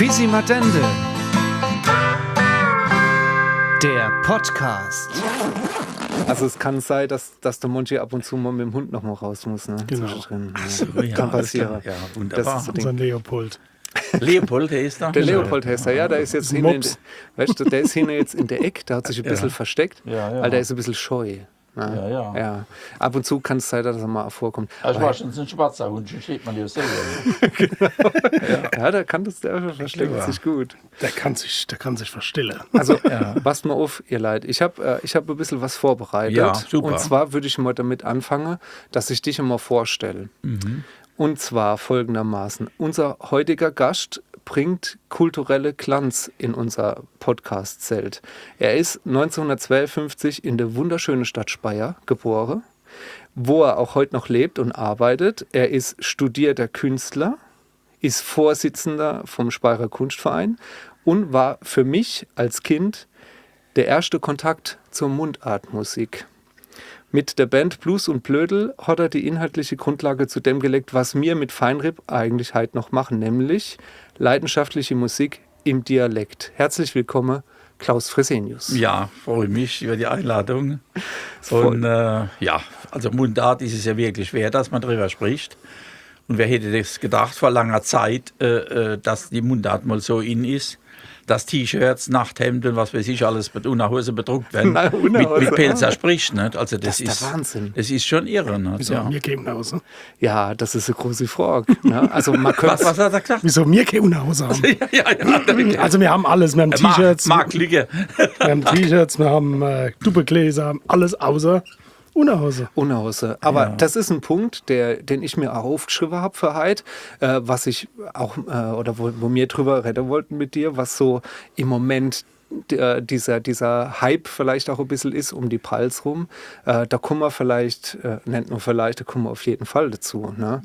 Quisimadende, der Podcast. Also es kann sein, dass der Monchi ab und zu mal mit dem Hund noch mal raus muss. Ne? Genau. Ach so, ja, kann passieren. Ja, wunderbar. Das ist Unser Leopold. Leopold, der ist da. der Leopold heißt er, ja, der ist jetzt hinten, weißt du, der ist hinten jetzt in der Ecke, der hat sich ein bisschen versteckt, weil der ist ein bisschen scheu. Ne? Ja. Ab und zu kann es sein, dass er mal vorkommt. Also war schon so ein schwarzer Hund, schon steht man ja selber. Genau. Ja, der versteckt sich gut. Der kann sich verstellen. Also, passt mal auf, ihr Leid. Ich hab ein bisschen was vorbereitet. Ja, super. Und zwar würde ich mal damit anfangen, dass ich dich immer vorstelle. Und zwar folgendermaßen. Unser heutiger Gast bringt kulturelle Glanz in unser Podcast-Zelt. Er ist 1952 in der wunderschönen Stadt Speyer geboren, wo er auch heute noch lebt und arbeitet. Er ist studierter Künstler, ist Vorsitzender vom Speyerer Kunstverein und war für mich als Kind der erste Kontakt zur Mundartmusik. Mit der Band Blues und Blödel hat er die inhaltliche Grundlage zu dem gelegt, was wir mit Feinripp eigentlich heute noch machen, nämlich leidenschaftliche Musik im Dialekt. Herzlich willkommen, Klaus Fresenius. Ja, freue mich über die Einladung. Und also Mundart ist es ja wirklich schwer, dass man darüber spricht. Und wer hätte das gedacht vor langer Zeit, dass die Mundart mal so in ist, dass T-Shirts, Nachthemden und was weiß ich alles mit Unterhose bedruckt werden, mit Pelzer spricht. Nicht? Also das ist der Wahnsinn. Das ist schon irre. Nicht? Wieso mir gehen nach Hause? Ja, das ist eine große Frage. Ne? Also man Was hat er gesagt? Wieso mir gehen nach Hause haben? ja. Also wir haben alles. Wir haben T-Shirts, Mark Lüge. wir haben T-Shirts, wir haben Duppegläser, alles außer Unterhose. Unterhose. Aber das ist ein Punkt, den ich mir auch aufgeschrieben habe für heute, was ich auch, oder wo wir drüber reden wollten mit dir, was so im Moment dieser Hype vielleicht auch ein bisschen ist um die Pals rum. Da kommen wir vielleicht, da kommen wir auf jeden Fall dazu. Ne?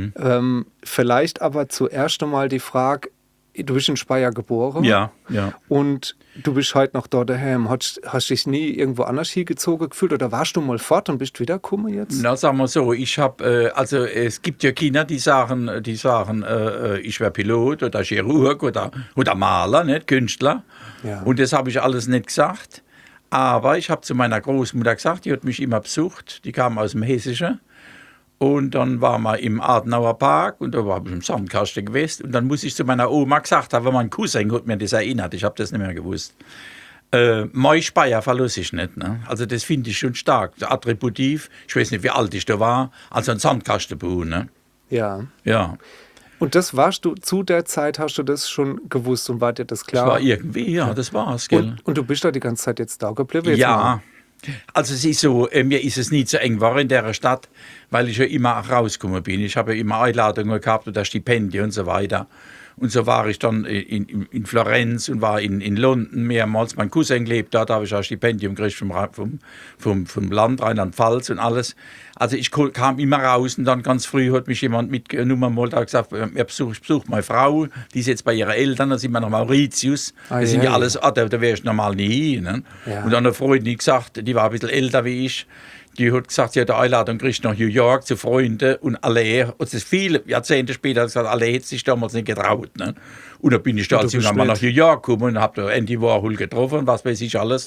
Vielleicht aber zuerst einmal die Frage, du bist in Speyer geboren. Ja. Und du bist heute noch dort daheim. Hast dich nie irgendwo anders hingezogen gefühlt oder warst du mal fort und bist wiedergekommen jetzt? Na, sagen wir so, ich habe, also es gibt ja Kinder, die sagen, ich wäre Pilot oder Chirurg oder Maler, nicht Künstler. Ja. Und das habe ich alles nicht gesagt. Aber ich habe zu meiner Großmutter gesagt, die hat mich immer besucht, die kam aus dem Hessischen. Und dann waren wir im Adenauer Park und da war ich im Sandkasten gewesen. Und dann muss ich zu meiner Oma gesagt haben, mein Cousin hat mir das erinnert, ich habe das nicht mehr gewusst. Mein Speyer verlasse ich nicht. Ne? Also das finde ich schon stark, attributiv. Ich weiß nicht, wie alt ich da war, also ein Sandkastenbau. Ne? Ja. Und das warst du, zu der Zeit hast du das schon gewusst und war dir das klar? Das war irgendwie, das war's. Gell? Und du bist da die ganze Zeit jetzt da geblieben? Ja. Also es ist so, mir ist es nie zu eng war in der Stadt, weil ich ja immer rausgekommen bin. Ich habe ja immer Einladungen gehabt oder Stipendien und so weiter. Und so war ich dann in Florenz und war in London mehrmals. Mein Cousin lebt da habe ich ein Stipendium gekriegt vom Land Rheinland-Pfalz und alles. Also ich kam immer raus und dann ganz früh hat mich jemand mitgenommen und hat gesagt, ich besuche meine Frau, die ist jetzt bei ihren Eltern, da sind wir nach Mauritius. Das sind ja alles, da wäre ich normal nie hin. Ne? Ja. Und dann eine Freundin gesagt, die war ein bisschen älter wie ich, die hat gesagt, sie hat eine Einladung gekriegt nach New York zu Freunden und alle, und das ist viele Jahrzehnte später, hat gesagt, alle hätte sich damals nicht getraut. Ne? Und dann bin ich da als junger Mann nach New York gekommen und habe da Andy Warhol getroffen und was weiß ich alles.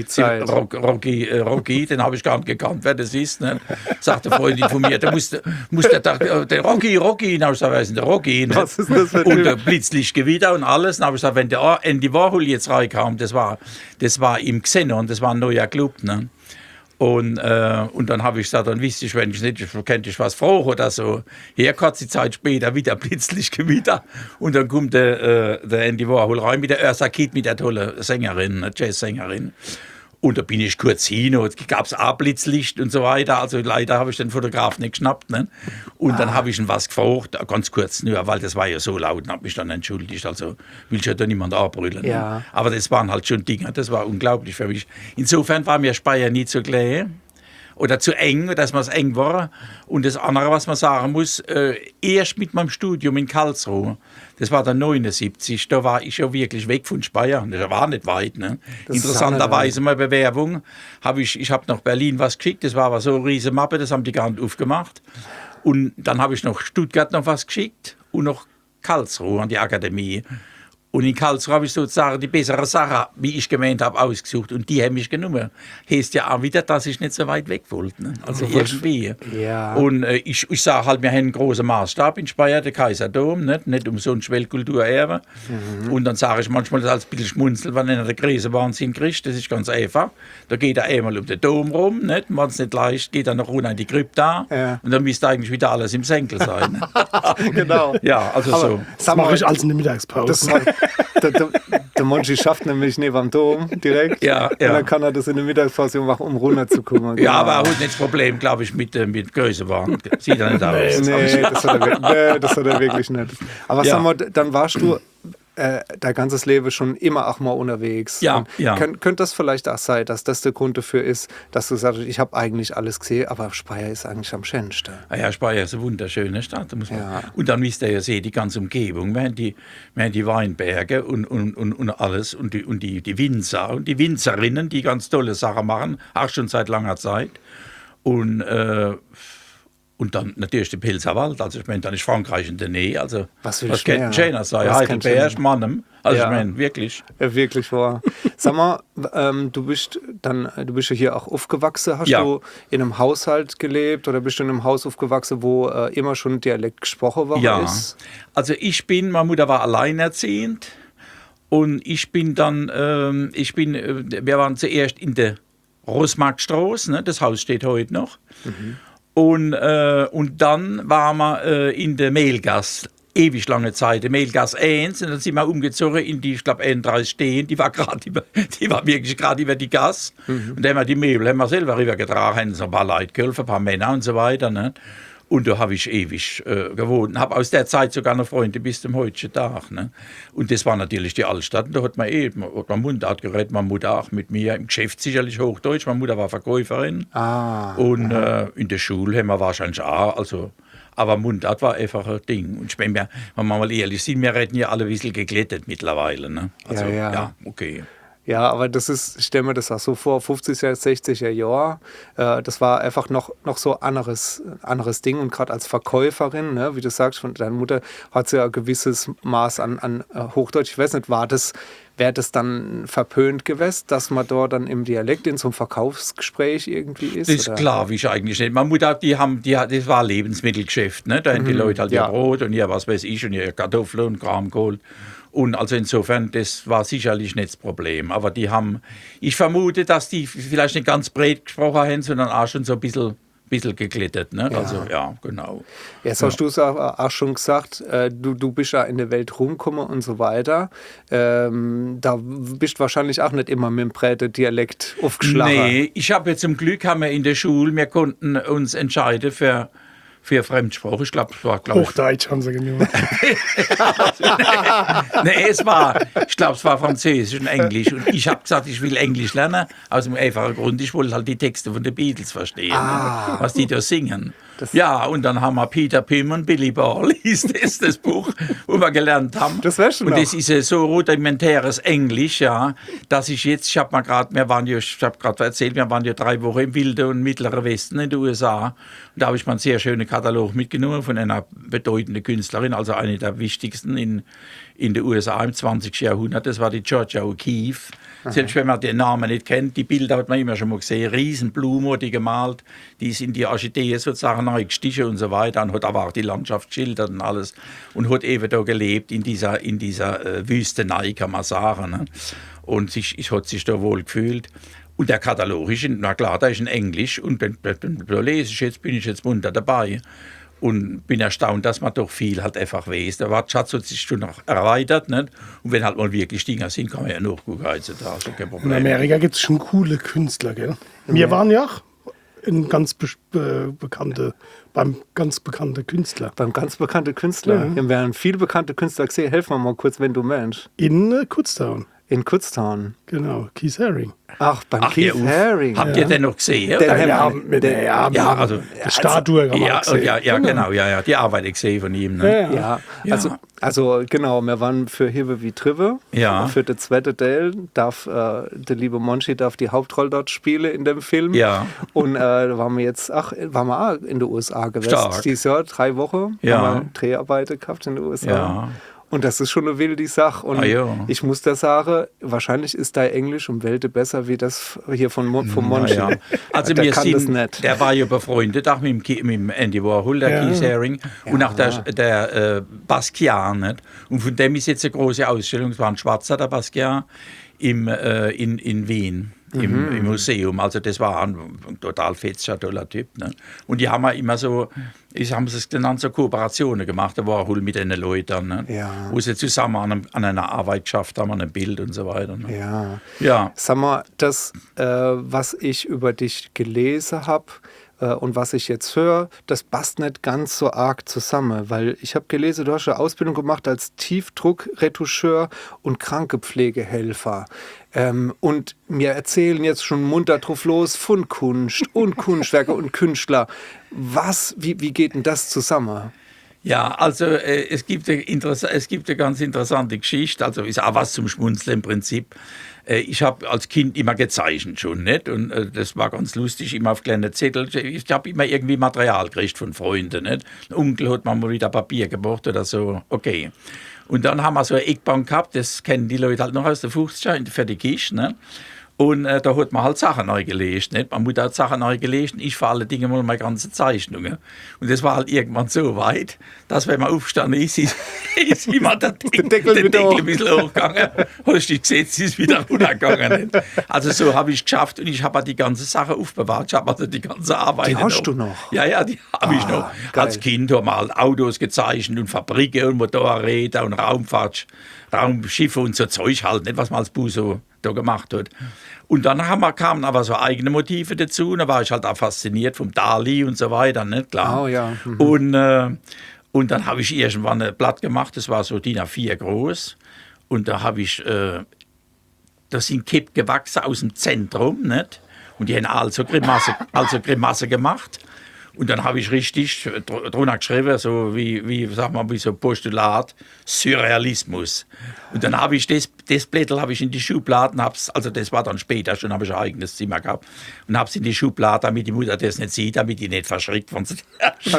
Rocky, den habe ich gar nicht gekannt, wer das ist. Ne? Sagt eine Freundin von mir, der Rocky, dann habe ich gesagt, der Rocky. Ne? Was ist das für und Blitzlichtgewitter und alles. Dann habe ich gesagt, wenn der Andy Warhol jetzt reinkam, das war im Xenon, das war ein neuer Club. Ne? Und dann habe ich gesagt, dann wüsste ich, wenn ich nicht, könnte ich was froh oder so. Hier kurze Zeit später wieder Blitzlichtgewitter. Und dann kommt der Andy Warhol rein mit der Eartha Kitt, mit der tollen Sängerin, Jazzsängerin. Und da bin ich kurz hin, und gab es auch Blitzlicht und so weiter. Also leider habe ich den Fotograf nicht geschnappt. Ne? Und dann habe ich ihn was gefragt, ganz kurz, nur, weil das war ja so laut, und habe mich dann entschuldigt. Also will ich ja da niemand anbrüllen. Ne? Ja. Aber das waren halt schon Dinge, das war unglaublich für mich. Insofern war mir Speyer nie zu klein oder zu eng, dass man es eng war. Und das andere, was man sagen muss, erst mit meinem Studium in Karlsruhe, das war dann 79, da war ich ja wirklich weg von Speyer. Das war nicht weit. Ne? Interessanterweise meine Bewerbung, ich habe nach Berlin was geschickt, das war aber so eine riesige Mappe, das haben die gar nicht aufgemacht. Und dann habe ich nach Stuttgart noch was geschickt und nach Karlsruhe an die Akademie. Und in Karlsruhe habe ich sozusagen die bessere Sache, wie ich gemeint habe, ausgesucht. Und die haben mich genommen. Heißt ja auch wieder, dass ich nicht so weit weg wollte. Ne? Also irgendwie. Ja. Und ich sage halt, wir haben einen großen Maßstab in Speyer, der Kaiserdom, nicht umsonst Weltkulturerbe. Und dann sage ich manchmal das als ein bisschen schmunzel, wenn einer der Gräse Wahnsinn kriegt. Das ist ganz einfach. Da geht er einmal um den Dom rum, nicht? Wenn es nicht leicht geht, dann noch runter in die Krypta. Ja. Und dann müsste eigentlich wieder alles im Senkel sein. Ne? Genau. Ja, also Aber so. Das mache ich als in der Mittagspause. Der Monchi schafft nämlich neben dem Dom direkt. Ja, Und ja. dann kann er das in der Mittagspause machen, um runterzukommen. Ja, aber er hat nicht das Problem, glaube ich, mit Größenwahn. Sieht er nicht aus. Nee, das hat er wirklich nicht. Aber Ja. sag mal, dann warst du dein ganzes Leben schon immer auch mal unterwegs. Ja, Und ja. Könnte das vielleicht auch sein, dass das der Grund dafür ist, dass du sagst, ich habe eigentlich alles gesehen, aber Speyer ist eigentlich am schönsten. Ja, Speyer ist eine wunderschöne Stadt. Da muss man. Ja. Und dann wisst ihr ja sehen, die ganze Umgebung. Wir haben die Weinberge und alles und die Winzer und die Winzerinnen, die ganz tolle Sachen machen, auch schon seit langer Zeit. Und dann natürlich der Pilzerwald, also ich meine, dann ist Frankreich in der Nähe, also Was will was ich mehr? kennt schöner sein, Was kann Heidelberg, schöner? Mannem, also Ja. ich meine, wirklich. Wirklich wahr. Sag mal, du bist ja hier auch aufgewachsen. Hast Ja. du in einem Haushalt gelebt oder bist du in einem Haus aufgewachsen, wo immer schon Dialekt gesprochen worden Ja, ist? also meine Mutter war alleinerziehend und ich bin dann, wir waren zuerst in der Rosmarktstraße, ne, das Haus steht heute noch. Und dann waren wir in der Mehlgasse, ewig lange Zeit, der Mehlgasse 1, und dann sind wir umgezogen in die, ich glaube, 31 stehen, die war wirklich gerade über die Gasse. Und dann haben wir die Möbel haben wir selber rübergetragen, haben so ein paar Leute geholfen, ein paar Männer und so weiter. Ne? Und da habe ich ewig gewohnt. Habe aus der Zeit sogar noch Freunde bis zum heutigen Tag. Ne? Und das war natürlich die Altstadt. Und da hat man Mundart geredet, meine Mutter auch mit mir. Im Geschäft sicherlich Hochdeutsch. Meine Mutter war Verkäuferin. Und in der Schule haben wir wahrscheinlich auch. Also, aber Mundart war einfach ein Ding. Und ich meine, wenn wir mal ehrlich sind, wir reden ja alle ein bisschen geglättet mittlerweile. Ne? Also, Ja. Okay. Ja, aber das ist, ich stelle mir das auch so vor, 50er, 60er Jahre, das war einfach noch so anderes Ding. Und gerade als Verkäuferin, ne, wie du sagst, von deiner Mutter hat sie ja ein gewisses Maß an Hochdeutsch. Ich weiß nicht, wäre das dann verpönt gewesen, dass man da dann im Dialekt in so einem Verkaufsgespräch irgendwie ist? Das ist oder? klar, wie ich eigentlich nicht. Meine Mutter, das war Lebensmittelgeschäft. Ne? Da haben die Leute halt ja. ihr Brot und ihr was weiß ich und ihr Kartoffeln und Kram geholt. Und also insofern, das war sicherlich nicht das Problem. Aber ich vermute, dass die vielleicht nicht ganz breit gesprochen haben, sondern auch schon so ein bisschen geglättet. Ne? Ja. Also ja, genau. Jetzt hast du es auch schon gesagt, du bist ja in der Welt rumgekommen und so weiter. Da bist du wahrscheinlich auch nicht immer mit dem breiten Dialekt aufgeschlagen. Nee, ich habe jetzt zum Glück, haben wir in der Schule, wir konnten uns entscheiden für Fremdsprache. Ich glaube, es war, Hochdeutsch haben sie genommen. Nee, es war Französisch und Englisch. Und ich habe gesagt, ich will Englisch lernen. Aus dem einfachen Grund, ich wollte halt die Texte von den Beatles verstehen, was die da singen. Ja, und dann haben wir Peter Pim und Billy Ball, hieß das Buch, wo wir gelernt haben. Das weißt du und noch. das ist so rudimentäres Englisch, ja, dass ich habe gerade erzählt, wir waren ja 3 Wochen im Wilden und Mittleren Westen in den USA. Und da habe ich mal einen sehr schönen Katalog mitgenommen von einer bedeutenden Künstlerin, also eine der wichtigsten in den USA im 20. Jahrhundert. Das war die Georgia O'Keeffe. Selbst wenn man den Namen nicht kennt, die Bilder hat man immer schon mal gesehen. Riesenblumen hat die gemalt, die ist in die Orchidee sozusagen reingestichen und so weiter. Und hat aber auch die Landschaft geschildert und alles. Und hat eben da gelebt in dieser Wüstenei, kann man sagen. Ne? Und hat sich da wohl gefühlt. Und der Katalog ist, na klar, da ist in Englisch. Und da lese ich jetzt, bin ich jetzt munter dabei. Und bin erstaunt, dass man doch viel halt einfach weiß. Der Wortschatz hat sich schon noch erweitert. Nicht? Und wenn halt mal wirklich Dinge sind, kann man ja nachgucken heutzutage. Kein In Problem. Amerika gibt es schon coole Künstler, gell? Wir waren ja auch beim ganz bekannten Künstler. Beim ganz bekannten Künstler. Ja. Wir haben viele bekannte Künstler gesehen. Helf mir mal kurz, wenn du meinst. In Kutztown, In Kutztown. genau, Keith Haring. Ach, beim Keith Haring. Habt ihr den noch gesehen? Den Wir haben- haben mit der also- Statue gemacht. Ja, genau, ja. Die Arbeit gesehen von ihm. Ne? Ja, Ja. also genau, wir waren für Hive wie Trive. Ja. Für den zweiten Teil der liebe Monchi darf die Hauptrolle dort spielen in dem Film. Ja. Und da waren wir auch in den USA gewesen. Stark. Dieses Jahr 3 Wochen Ja. haben wir Dreharbeiten gehabt in den USA. Ja. Und das ist schon eine wilde Sache. Und ich muss da sagen, wahrscheinlich ist dein Englisch um Welte besser wie das hier vom Monchi. Ja. Also der wir kann sind, das nicht. der war ja befreundet auch mit dem Andy Warhol, der Keith Haring, und auch der Basquiat. Nicht? Und von dem ist jetzt eine große Ausstellung, es war ein Schwarzer, der Basquiat, in Wien. Im Museum, also das war ein total fetzer, toller Typ. Ne? Und die haben ja immer so, haben sie es genannt, so Kooperationen gemacht, da war mit den Leuten, ne? Wo sie zusammen an einer Arbeit geschafft haben, an einem Bild und so weiter. Ne? Ja. Sag mal, das, was ich über dich gelesen habe, und was ich jetzt höre, das passt nicht ganz so arg zusammen, weil ich habe gelesen, du hast eine Ausbildung gemacht als Tiefdruckretoucheur und Krankepflegehelfer. Und mir erzählen jetzt schon munter drauf los von Kunst und Kunstwerke und Künstler. Wie geht denn das zusammen? Ja, also es gibt eine ganz interessante Geschichte, also ist auch was zum Schmunzeln im Prinzip. Ich habe als Kind immer gezeichnet schon, nicht? Und das war ganz lustig, immer auf kleine Zettel. Ich habe immer irgendwie Material gekriegt von Freunden, nicht? Ein Onkel hat mir mal wieder Papier gebracht oder so, okay. Und dann haben wir so eine Eckbank gehabt, das kennen die Leute halt noch aus der 50er für die Kiste, ne? Und da hat man halt Sachen neu gelesen. Nicht? Meine Mutter hat Sachen neu gelesen, ich vor allen Dingen mal meine ganzen Zeichnungen. Und das war halt irgendwann so weit, dass wenn man aufgestanden ist immer der Deckel ein bisschen hochgegangen. Hast du gesehen, es ist wieder runtergegangen. Nicht? Also so habe ich es geschafft und ich habe die ganze Sache aufbewahrt. Ich habe also die ganze Arbeit Die hast du noch? Ja, die habe ich noch. Geil. Als Kind haben wir halt Autos gezeichnet und Fabriken und Motorräder und Raumschiffe und so Zeug halt, nicht was man als Bus so da gemacht hat. Und dann kamen aber so eigene Motive dazu und da war ich halt auch fasziniert vom Dali und so weiter, nicht klar. Oh, ja. Und dann habe ich irgendwann ein Blatt gemacht, das war so DIN A4 groß und da habe ich, da sind Kipp gewachsen aus dem Zentrum, nicht? Und die haben also Grimasse gemacht. Und dann habe ich richtig drunter geschrieben, so wie so Postulat, Surrealismus. Und dann habe ich das Blättel habe ich in die Schubladen, also das war dann später schon, habe ich ein eigenes Zimmer gehabt, und habe es in die Schublade, damit die Mutter das nicht sieht, damit die nicht verschreckt von sich. Ja,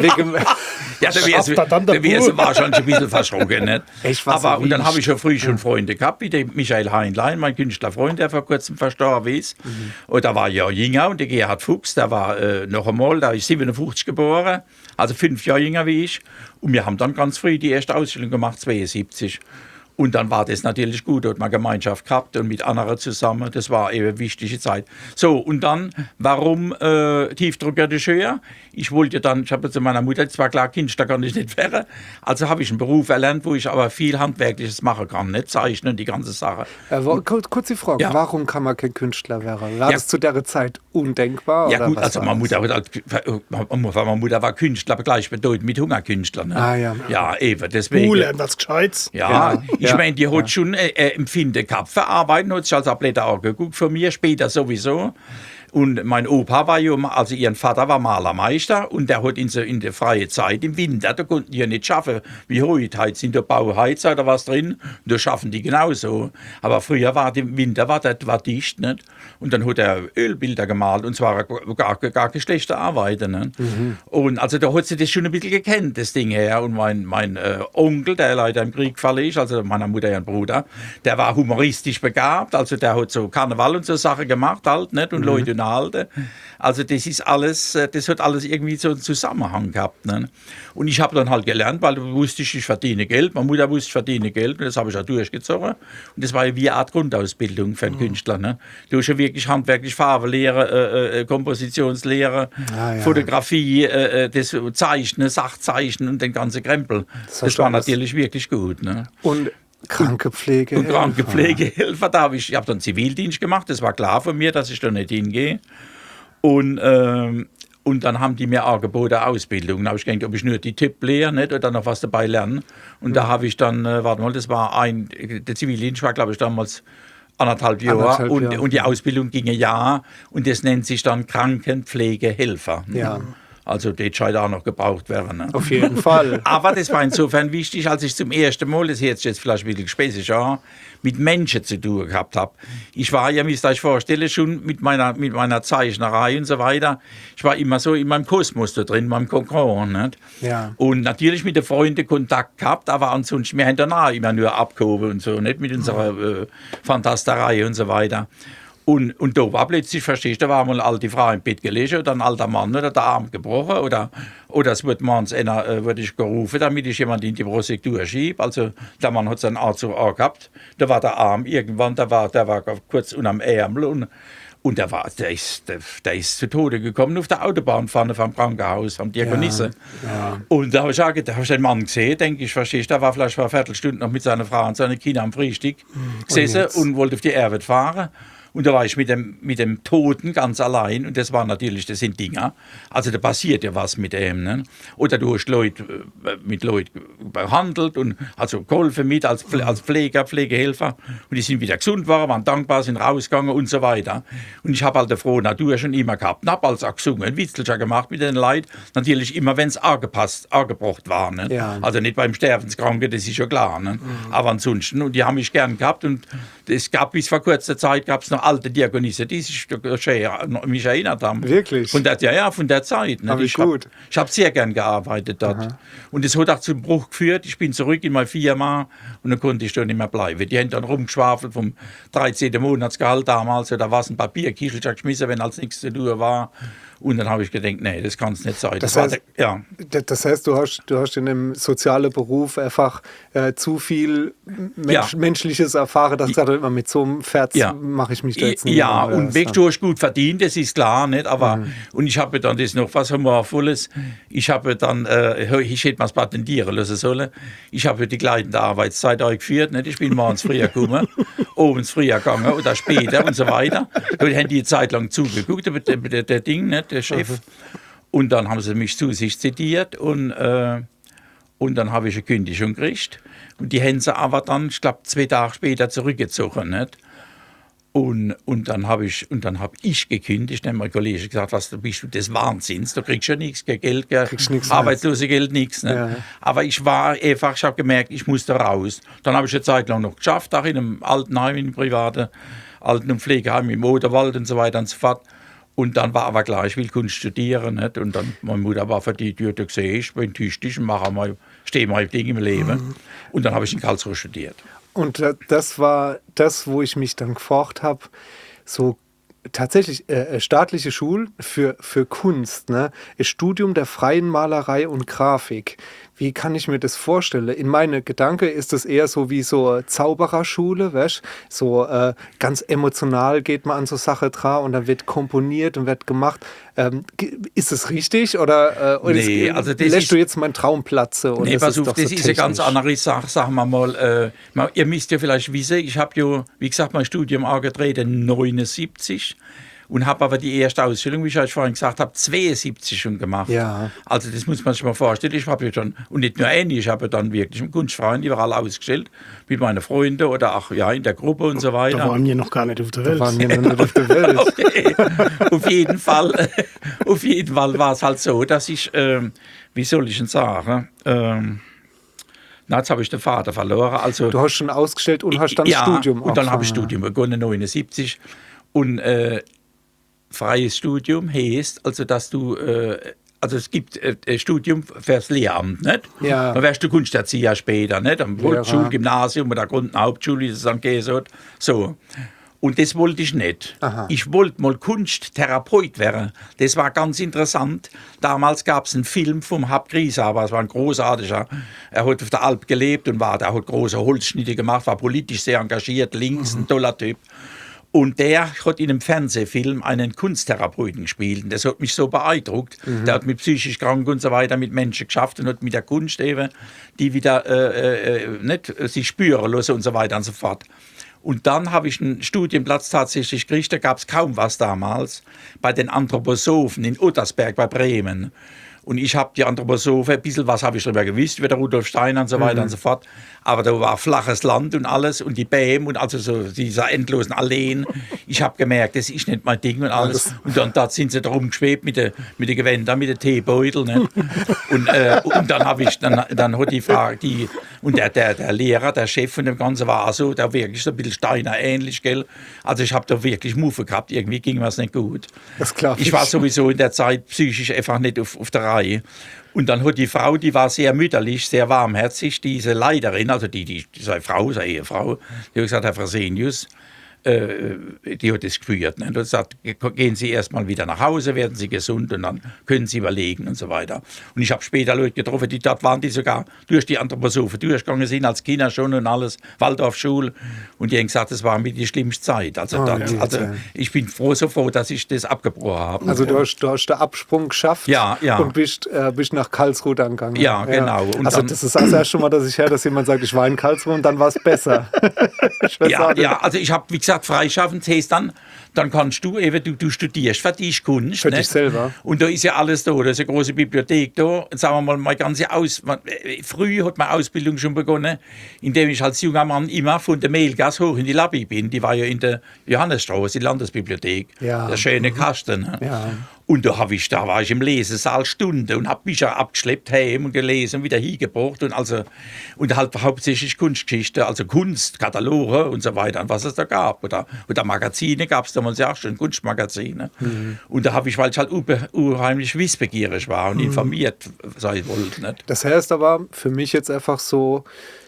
da wäre sie wahrscheinlich ein bisschen verschrocken. Nicht? Aber, und dann habe ich ja früh schon Freunde gehabt, wie der Michael Heinlein, mein Künstlerfreund, der vor kurzem verstorben ist. Und da war ja jünger, und der Gerhard Fuchs, der war noch einmal, da ist 57 geboren, also 5 Jahre jünger wie ich. Und wir haben dann ganz früh die erste Ausstellung gemacht, 72. Und dann war das natürlich gut, da hat man Gemeinschaft gehabt und mit anderen zusammen, das war eben eine wichtige Zeit. So, und dann, warum Tiefdruckretoucheur? Ich habe zu meiner Mutter, das war klar, Künstler kann ich nicht werden, also habe ich einen Beruf erlernt, wo ich aber viel Handwerkliches machen kann, nicht zeichnen, die ganze Sache. Kurze Frage, warum kann man kein Künstler werden? War das zu der Zeit undenkbar? Ja oder gut, was also meine Mutter war Künstler, aber gleichbedeutend mit Hungerkünstler. Ne? Ja, eben, deswegen. Was Gescheites. Ja, ich meine, die hat schon Empfinden gehabt für Arbeiten, hat sich als Ableiter auch geguckt von mir, später sowieso. Und mein Opa war ja, also ihren Vater war Malermeister und der hat in der freien Zeit im Winter, da konnten die ja nicht schaffen wie heute. Heute sind da Bauheizer oder was drin, und da schaffen die genauso. Aber früher war im Winter war dicht, nicht? Und dann hat er Ölbilder gemalt und zwar gar keine schlechte Arbeit. Ne? Und also da hat sie das schon ein bisschen gekannt, das Ding her. Und mein Onkel, der leider im Krieg gefallen ist, also meiner Mutter ja ein Bruder, der war humoristisch begabt, also der hat so Karneval und so Sachen gemacht halt, nicht? Und Leute halten. Also das hat alles irgendwie so einen Zusammenhang gehabt. Ne? Und ich habe dann halt gelernt, weil wusste ich verdiene Geld, meine Mutter wusste, ich verdiene Geld, und das habe ich auch durchgezogen. Und das war ja wie eine Art Grundausbildung für einen Künstler. Ne? Du hast ja wirklich handwerklich Farbenlehre, Kompositionslehre, Fotografie, das Zeichnen, Sachzeichnen und den ganzen Krempel. Das war natürlich wirklich gut. Ne? Und Krankepflege. Und Krankepflegehelfer, ich habe dann Zivildienst gemacht, das war klar von mir, dass ich da nicht hingehe. Und dann haben die mir angeboten Ausbildung. Da habe ich gedacht, ob ich nur die Tipp lehre nicht, oder noch was dabei lernen. Und da habe ich dann, der Zivildienst war, glaube ich, damals 1,5 Jahre. Und die Ausbildung ging ein Jahr. Und das nennt sich dann Krankenpflegehelfer. Ja. Also die scheint auch noch gebraucht werden. Ne? Auf jeden Fall. Aber das war insofern wichtig, als ich zum ersten Mal, das hört sich jetzt vielleicht ein bisschen spezifisch an, mit Menschen zu tun gehabt habe. Ich war ja, müsst ihr euch vorstellen, schon mit meiner Zeichnerei und so weiter, ich war immer so in meinem Kosmos da drin, in meinem Kokon. Nicht? Ja. Und natürlich mit den Freunden Kontakt gehabt, aber ansonsten, wir haben danach immer nur abgehoben und so, nicht mit unserer Fantasterei und so weiter. Und da war plötzlich, verstehst du, da war mal eine alte Frau im Bett gelegen oder ein alter Mann oder der Arm gebrochen oder es wurde morgens wurde ich gerufen, damit ich jemanden in die Prosektur schiebe. Also der Mann hat seinen Arzt zu Arm gehabt, da war der Arm irgendwann, der war kurz unterm Ärmel und der ist zu Tode gekommen auf der Autobahnpfanne vom Krankenhaus, vom Diakonisse. Ja. Und da habe ich den Mann gesehen, denke ich, verstehst du, der war vielleicht vor einer Viertelstunde noch mit seiner Frau und seinen Kindern am Frühstück gesessen und wollte auf die Erbe fahren. Und da war ich mit dem Toten ganz allein und das sind Dinger. Also da passiert ja was mit dem. Ne? Oder du hast mit Leuten behandelt und also geholfen mit als Pfleger, Pflegehelfer. Und die sind wieder gesund geworden, waren dankbar, sind rausgegangen und so weiter. Und ich habe halt eine frohe Natur schon immer gehabt. Und habe also auch gesungen, Witzelchen gemacht mit den Leuten. Natürlich immer, wenn es angebracht war. Ne? Ja. Also nicht beim Sterbenskranken, das ist ja klar. Ne? Aber ansonsten, und die haben mich gern gehabt. Und es gab bis vor kurzer Zeit gab es noch alte Diakonisse, die sich mich erinnert haben. Wirklich? Von der Zeit. Ne? Ich habe sehr gern gearbeitet dort. Aha. Und es hat auch zum Bruch geführt. Ich bin zurück in meine Firma und dann konnte ich da nicht mehr bleiben. Die haben dann rumgeschwafelt vom 13. Monatsgehalt damals. Da war es ein Papierkichel geschmissen, wenn als nichts zu tun war. Und dann habe ich gedacht, nee, das kann es nicht sein. Das heißt, du hast in einem sozialen Beruf einfach zu viel Menschliches erfahren, dass du gesagt hast, mit so einem Pferd mache ich mich da jetzt nicht. Ja, und weg, du hast gut verdient, das ist klar, nicht? Aber, und ich habe dann das noch was Humorvolles. Ich habe dann, ich hätte mal patentieren lassen sollen. Ich habe die gleitende Arbeitszeit eingeführt, nicht? Ich bin morgens früher gekommen, abends früher gegangen oder später und so weiter. Da haben die eine Zeit lang zugeguckt, der Ding, nicht? Der Chef. Und dann haben sie mich zu sich zitiert und dann habe ich eine Kündigung gekriegt. Und die haben sie aber dann, ich glaube, 2 Tage später zurückgezogen. Nicht? Und dann habe ich gekündigt. Dann hat mein Kollege gesagt, was bist du des Wahnsinns? Du kriegst ja nichts, kein Geld, Arbeitslosengeld, nichts. Ne? Ja. Aber ich habe gemerkt, ich musste raus. Dann habe ich eine Zeit lang noch geschafft, auch in einem Altenheim, in einem privaten Alten- und Pflegeheim im Oderwald und so weiter und so fort. Und dann war aber klar, ich will Kunst studieren. Nicht? Und dann, meine Mutter war für die Tür gesehen, ich bin tüchtig und stehe mal Ding im Leben. Und dann habe ich in Karlsruhe studiert. Und das war das, wo ich mich dann gefragt habe, so tatsächlich staatliche Schule für Kunst, ne? Ein Studium der freien Malerei und Grafik. Wie kann ich mir das vorstellen? In meine Gedanken ist das eher so wie so eine Zaubererschule, weißt? So ganz emotional geht man an so Sache dran und dann wird komponiert und wird gemacht. Ist das richtig oder nee, also das lässt du jetzt meinen Traum platzen? Nee, pass auf, das ist eine ganz andere Sache, sagen wir mal. Ihr müsst ja vielleicht wissen, ich habe ja, wie gesagt, mein Studium angetreten 1979. Und habe aber die erste Ausstellung, wie ich euch vorhin gesagt habe, 72 schon gemacht. Ja. Also das muss man sich mal vorstellen. Ich habe ja schon, und nicht nur eine, ich habe dann wirklich im Kunstverein überall ausgestellt, mit meinen Freunden oder auch in der Gruppe und so weiter. Da waren wir noch gar nicht auf der Welt. Okay. Auf jeden Fall war es halt so, dass ich, wie soll ich denn sagen, jetzt habe ich den Vater verloren. Also, du hast schon ausgestellt und hast dann Studium und dann habe ich Studium begonnen, 1979. Und freies Studium heißt, also dass du, also es gibt Studium fürs Lehramt, nicht? Ja. Dann wärst du Kunsterzieher später, nicht? Am Volksschul, Gymnasium oder Hauptschule, wie es dann gesagt. So. Und das wollte ich nicht. Aha. Ich wollte mal Kunsttherapeut werden. Das war ganz interessant. Damals gab es einen Film vom Hab Griesaber, es war ein großartiger. Er hat auf der Alp gelebt und er hat große Holzschnitte gemacht, war politisch sehr engagiert, links, ein toller Typ. Und der hat in einem Fernsehfilm einen Kunsttherapeuten gespielt. Und das hat mich so beeindruckt. Der hat mit psychisch Kranken und so weiter mit Menschen geschafft und hat mit der Kunst eben, die wieder nicht sich spüren lassen und so weiter und so fort. Und dann habe ich einen Studienplatz tatsächlich gekriegt. Da gab es kaum was damals bei den Anthroposophen in Uttersberg bei Bremen. Und ich habe die Anthroposophen, ein bisschen was habe ich darüber gewusst, wie der Rudolf Steiner und so weiter und so fort. Aber da war flaches Land und alles und die Bäume und also so diese endlosen Alleen. Ich habe gemerkt, das ist nicht mein Ding und alles. Und dann da sind sie drum geschwebt mit den Gewändern, mit den Teebeuteln. Ne? Und dann habe ich, dann hat die Frage, und der Lehrer, der Chef von dem Ganzen war so, der wirklich so ein bisschen Steiner ähnlich, gell. Also ich habe da wirklich Muffe gehabt, irgendwie ging mir es nicht gut. Das ist klar. Ich war sowieso in der Zeit psychisch einfach nicht auf der Reihe. Und dann hat die Frau, die war sehr mütterlich, sehr warmherzig, diese Leiterin, also seine Ehefrau, die hat gesagt, Herr Fresenius, die hat das gespürt. Ne? Und hat gesagt, gehen Sie erstmal wieder nach Hause, werden Sie gesund und dann können Sie überlegen und so weiter. Und ich habe später Leute getroffen, die dort waren, die sogar durch die Anthroposophen durchgegangen sind, als Kinder schon und alles, Waldorfschule. Und die haben gesagt, das war mit die schlimmste Zeit. Also ich bin so froh, dass ich das abgebrochen habe. Also du hast den Absprung geschafft und bist nach Karlsruhe dann gegangen. Ja, genau. Und also das ist das erste Mal, dass ich höre, dass jemand sagt, ich war in Karlsruhe und dann war es besser. Also ich habe, wie gesagt, freischaffend heißt dann kannst du eben, du studierst für dich Kunst. Für dich selber. Und da ist ja alles da, da ist eine große Bibliothek da. Sagen wir mal, früh hat meine Ausbildung schon begonnen, indem ich als junger Mann immer von der Mehlgasse hoch in die Labby bin. Die war ja in der Johannesstraße, die Landesbibliothek. Ja. Der schöne Kasten. Ja. Und da war ich im Lesesaal Stunde und habe Bücher abgeschleppt heim und gelesen und wieder hingebracht und halt hauptsächlich Kunstgeschichte, also Kunst, Kataloge und so weiter, und was es da gab. Oder Magazine gab es damals ja auch schon, Kunstmagazine. Und da habe ich, weil ich halt unheimlich wissbegierig war und informiert sein wollte. Nicht? Das heißt aber für mich jetzt einfach so,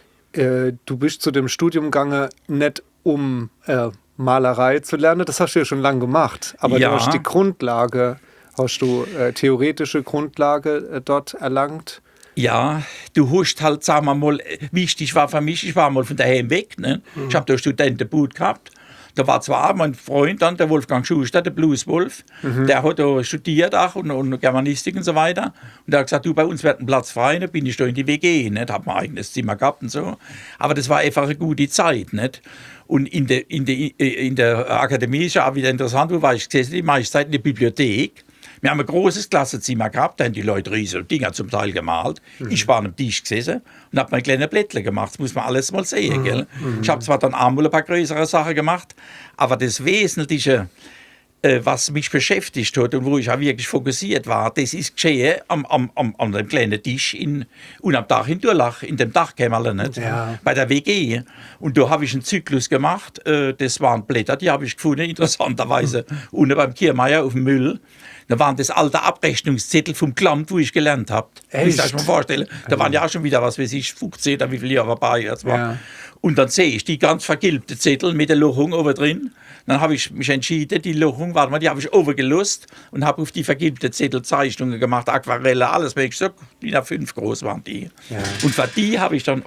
du bist zu dem Studium gegangen, nicht um Malerei zu lernen, das hast du ja schon lange gemacht, aber du hast die Grundlage, theoretische Grundlage dort erlangt? Ja, du hast halt, sagen wir mal, wichtig war für mich, ich war mal von daheim weg, ne? Ich habe da Studentenboot gehabt. Da war zwar mein Freund dann, der Wolfgang Schuster, der Blueswolf, der hat da studiert auch und Germanistik und so weiter. Und der hat gesagt, du, bei uns wird ein Platz frei, dann bin ich da in die WG, nicht? Hab mein eigenes Zimmer gehabt und so. Aber das war einfach eine gute Zeit, nicht? Und in der Akademie ist ja auch wieder interessant, wo war ich gesessen, die meiste Zeit in der Bibliothek. Wir haben ein großes Klassenzimmer gehabt, da haben die Leute riesige Dinger zum Teil gemalt. Ich war am Tisch gesessen und habe mein kleines Blättchen gemacht. Das muss man alles mal sehen. Gell? Ich habe zwar dann auch mal ein paar größere Sachen gemacht, aber das Wesentliche, was mich beschäftigt hat und wo ich auch wirklich fokussiert war, das ist geschehen an dem kleinen Tisch und am Dach in Durlach, in dem Dachkämmerle, nicht? Ja. Bei der WG. Und da habe ich einen Zyklus gemacht, das waren Blätter, die habe ich gefunden, interessanterweise, unten beim Kiermeier auf dem Müll. Da waren das alte Abrechnungszettel vom Klamt, wo ich gelernt habe. Muss ich mir vorstellen. Da waren ja auch schon wieder, was weiß ich, 15 oder wie viele Jahre dabei jetzt war. Ja. Und dann sehe ich die ganz vergilbte Zettel mit der Lochung oben drin. Dann habe ich mich entschieden, die Lochung, die habe ich overgelost und habe auf die vergilbte Zettel Zeichnungen gemacht, Aquarelle, alles mögliche. Die nach 5 groß waren die. Ja. Und für die habe ich dann,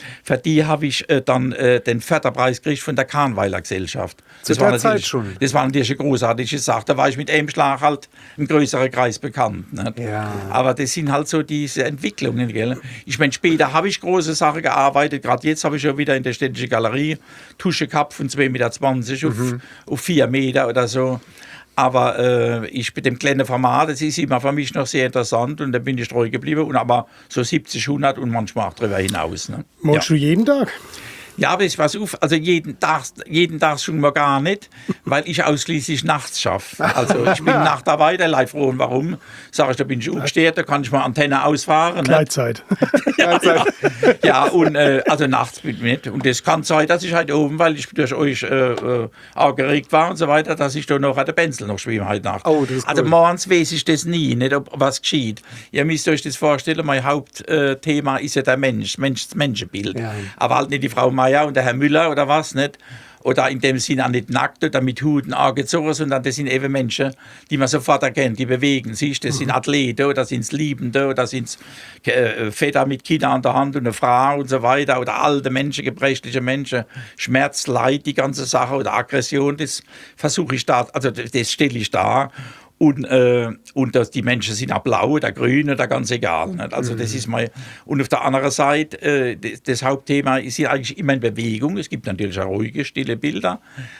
den Förderpreis gekriegt von der Kahnweiler Gesellschaft. Das war natürlich eine großartige Sache. Da war ich mit einem Schlag halt im größeren Kreis bekannt. Nicht? Ja. Aber das sind halt so diese Entwicklungen. Gell? Ich meine, später habe ich große Sachen gearbeitet. Gerade jetzt habe ich ja wieder in der Städtischen Galerie Tusche gehabt von 2,20 Meter auf 4 Meter oder so. Aber ich mit dem kleinen Format, das ist immer für mich noch sehr interessant und da bin ich treu geblieben. Und aber so 70, 100 und manchmal auch darüber hinaus. Ne? Machst du jeden Tag? Ja, aber ich pass auf, also jeden Tag schon mal gar nicht, weil ich ausschließlich nachts schaffe. Also ich bin Nachtarbeiter, leid froh. Und warum? Sag ich, da bin ich umgestellt, da kann ich mal Antenne ausfahren. Gleitzeit. Ja, und also nachts bin ich nicht. Und das kann sein, dass ich heute oben, weil ich durch euch angeregt war und so weiter, dass ich da noch an der Benzel noch schwimme heute Nacht. Oh, das ist also cool. Morgens weiß ich das nie, nicht, ob was geschieht. Ihr müsst euch das vorstellen, mein Hauptthema ist ja der Mensch, das Menschenbild. Ja. Aber halt nicht die Frau Meier und der Herr Müller oder was, nicht? Oder in dem Sinn auch nicht nackt oder mit Huten angezogen, sondern das sind eben Menschen, die man sofort erkennt, die bewegen sich. Das sind Athleten oder sind es Liebende oder sind es Väter mit Kindern an der Hand und eine Frau und so weiter. Oder alte Menschen, gebrechliche Menschen, Schmerz, Leid, die ganze Sache oder Aggression, das versuche ich da, also das stelle ich da. Und dass die Menschen sind auch blau oder grün oder ganz egal. Nicht? Also das ist mal. Und auf der anderen Seite, das Hauptthema ist hier eigentlich immer in Bewegung. Es gibt natürlich auch ruhige, stille Bilder.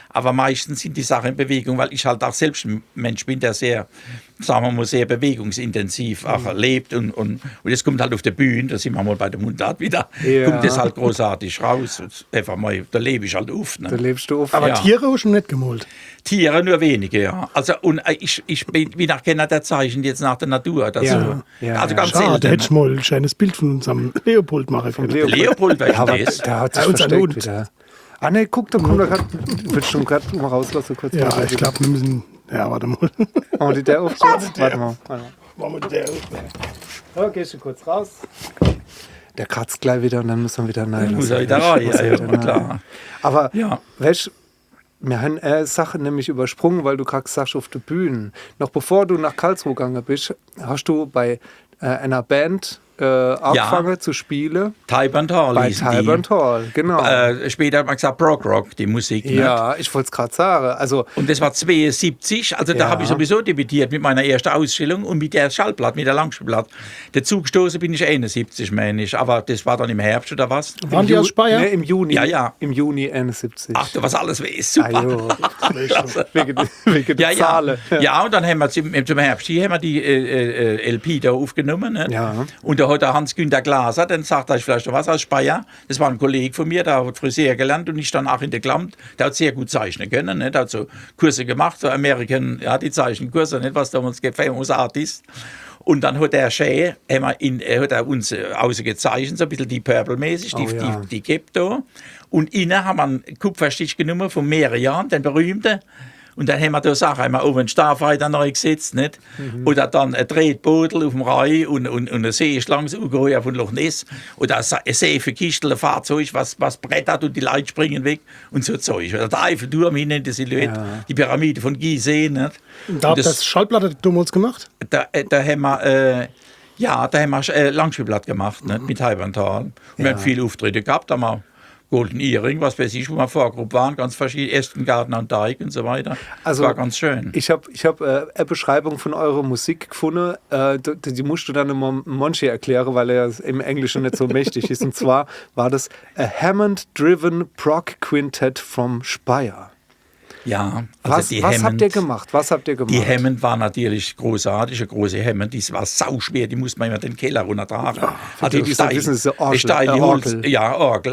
Aber meistens sind die Sachen in Bewegung, weil ich halt auch selbst ein Mensch bin, der sehr, sagen wir mal, sehr bewegungsintensiv auch lebt. Und das kommt halt auf der Bühne, da sind wir mal bei der Mundart wieder, kommt das halt großartig raus. Einfach mal, da lebe ich halt auf. Ne? Da lebst du auf. Aber Ja. Tiere hast du nicht gemalt. Tiere nur wenige, ja. Also, und ich bin auch keiner, der zeichnet jetzt nach der Natur. Das Ja. so. Ja, Also ja. ganz Schade, selten. hätte ich mal ein schönes Bild von unserem Leopold machen können. Leopold, Ja, welcher aber das? der hat sich Ja, unser versteckt Hund. wieder. Ah ne, guck, da kommt er gerade. Willst du gerade mal rauslassen kurz? Ja, mal? ich glaube, wir müssen. Ja, warte mal. Oh, die der aufsetzt? Warte mal. Machen wir der. Oh, gehst du kurz raus? Der kratzt gleich wieder und dann müssen wir wieder nein. Muss er wieder rein, ja, klar. Aber Ja. weißt, wir haben eine Sache nämlich übersprungen, weil du gerade sagst, auf der Bühne. Noch bevor du nach Karlsruhe gegangen bist, hast du bei einer Band angefangen zu spielen. Tybant Hall Bei hießen Tybant Hall, genau. Später hat man gesagt Prog Rock, die Musik. Ne? Ja, ich wollte es gerade sagen. Also, Und das war 72, also da Ja. habe ich sowieso debütiert mit meiner ersten Ausstellung und mit der Schallplatte, mit der Langspielplatte. Dazu gestoßen bin ich 71, meine ich, aber das war dann im Herbst oder was? Waren die aus Speyer? Ne, im Juni. Ja, ja. Im Juni 71. Ach, du was alles weißt, super. Ah, jo. wegen der Ja, Zahlen. ja, und dann haben wir zum Herbst hier haben wir die LP da aufgenommen. Ne? Ja. Und da hat der Hans-Günter Glaser, dann sagt er vielleicht noch was aus Speyer. Das war ein Kollege von mir, der hat Friseur gelernt und ich dann auch in der Klamt. Der hat sehr gut zeichnen können. Ne? Der hat so Kurse gemacht, so American, ja, die Zeichenkurse, nicht was damals Famous Artist. Und dann hat der Schä, hat er uns ausgezeichnet, so ein bisschen die Purple-mäßig, Oh, ja. die Cape da. Und innen haben wir einen Kupferstich genommen von mehreren Jahren, den berühmten. Und dann haben wir da Sachen, haben wir oben einen Starfighter neu gesetzt, nicht? Oder dann ein Tretbootel auf dem Rhein und eine Seeschlange, so ungeheuer von Loch Ness. Oder ein Seefenkistel, ein Fahrzeug, was brettert und die Leute springen weg und so Zeug. Oder der Eiffelturm hinten in der Silhouette, Ja. die Pyramide von Gizeh, nicht? Da habt ihr das Schallplatte damals gemacht? Da haben wir, Langspielblatt gemacht, ne, mit Tybant Hall. Und wir haben viele Auftritte gehabt, da haben wir Golden Earring, was weiß ich, wo wir Vorgruppe waren, ganz verschiedene, Estengarten an Teig und so weiter. Also, das war ganz schön. Ich hab eine Beschreibung von eurer Musik gefunden, die musst du dann immer Monchi erklären, weil er im Englischen nicht so mächtig ist. Und zwar war das a Hammond-driven Prog Quintet from Speyer. Ja, also Was die habt Hammond, ihr gemacht? Was habt ihr gemacht? Die Hammond war natürlich großartig, eine große Hammond, die war sauschwer, die musste man immer den Keller runtertragen. für die, die so wissen, ist eine Orgel, Orgel. Ja, Orgel,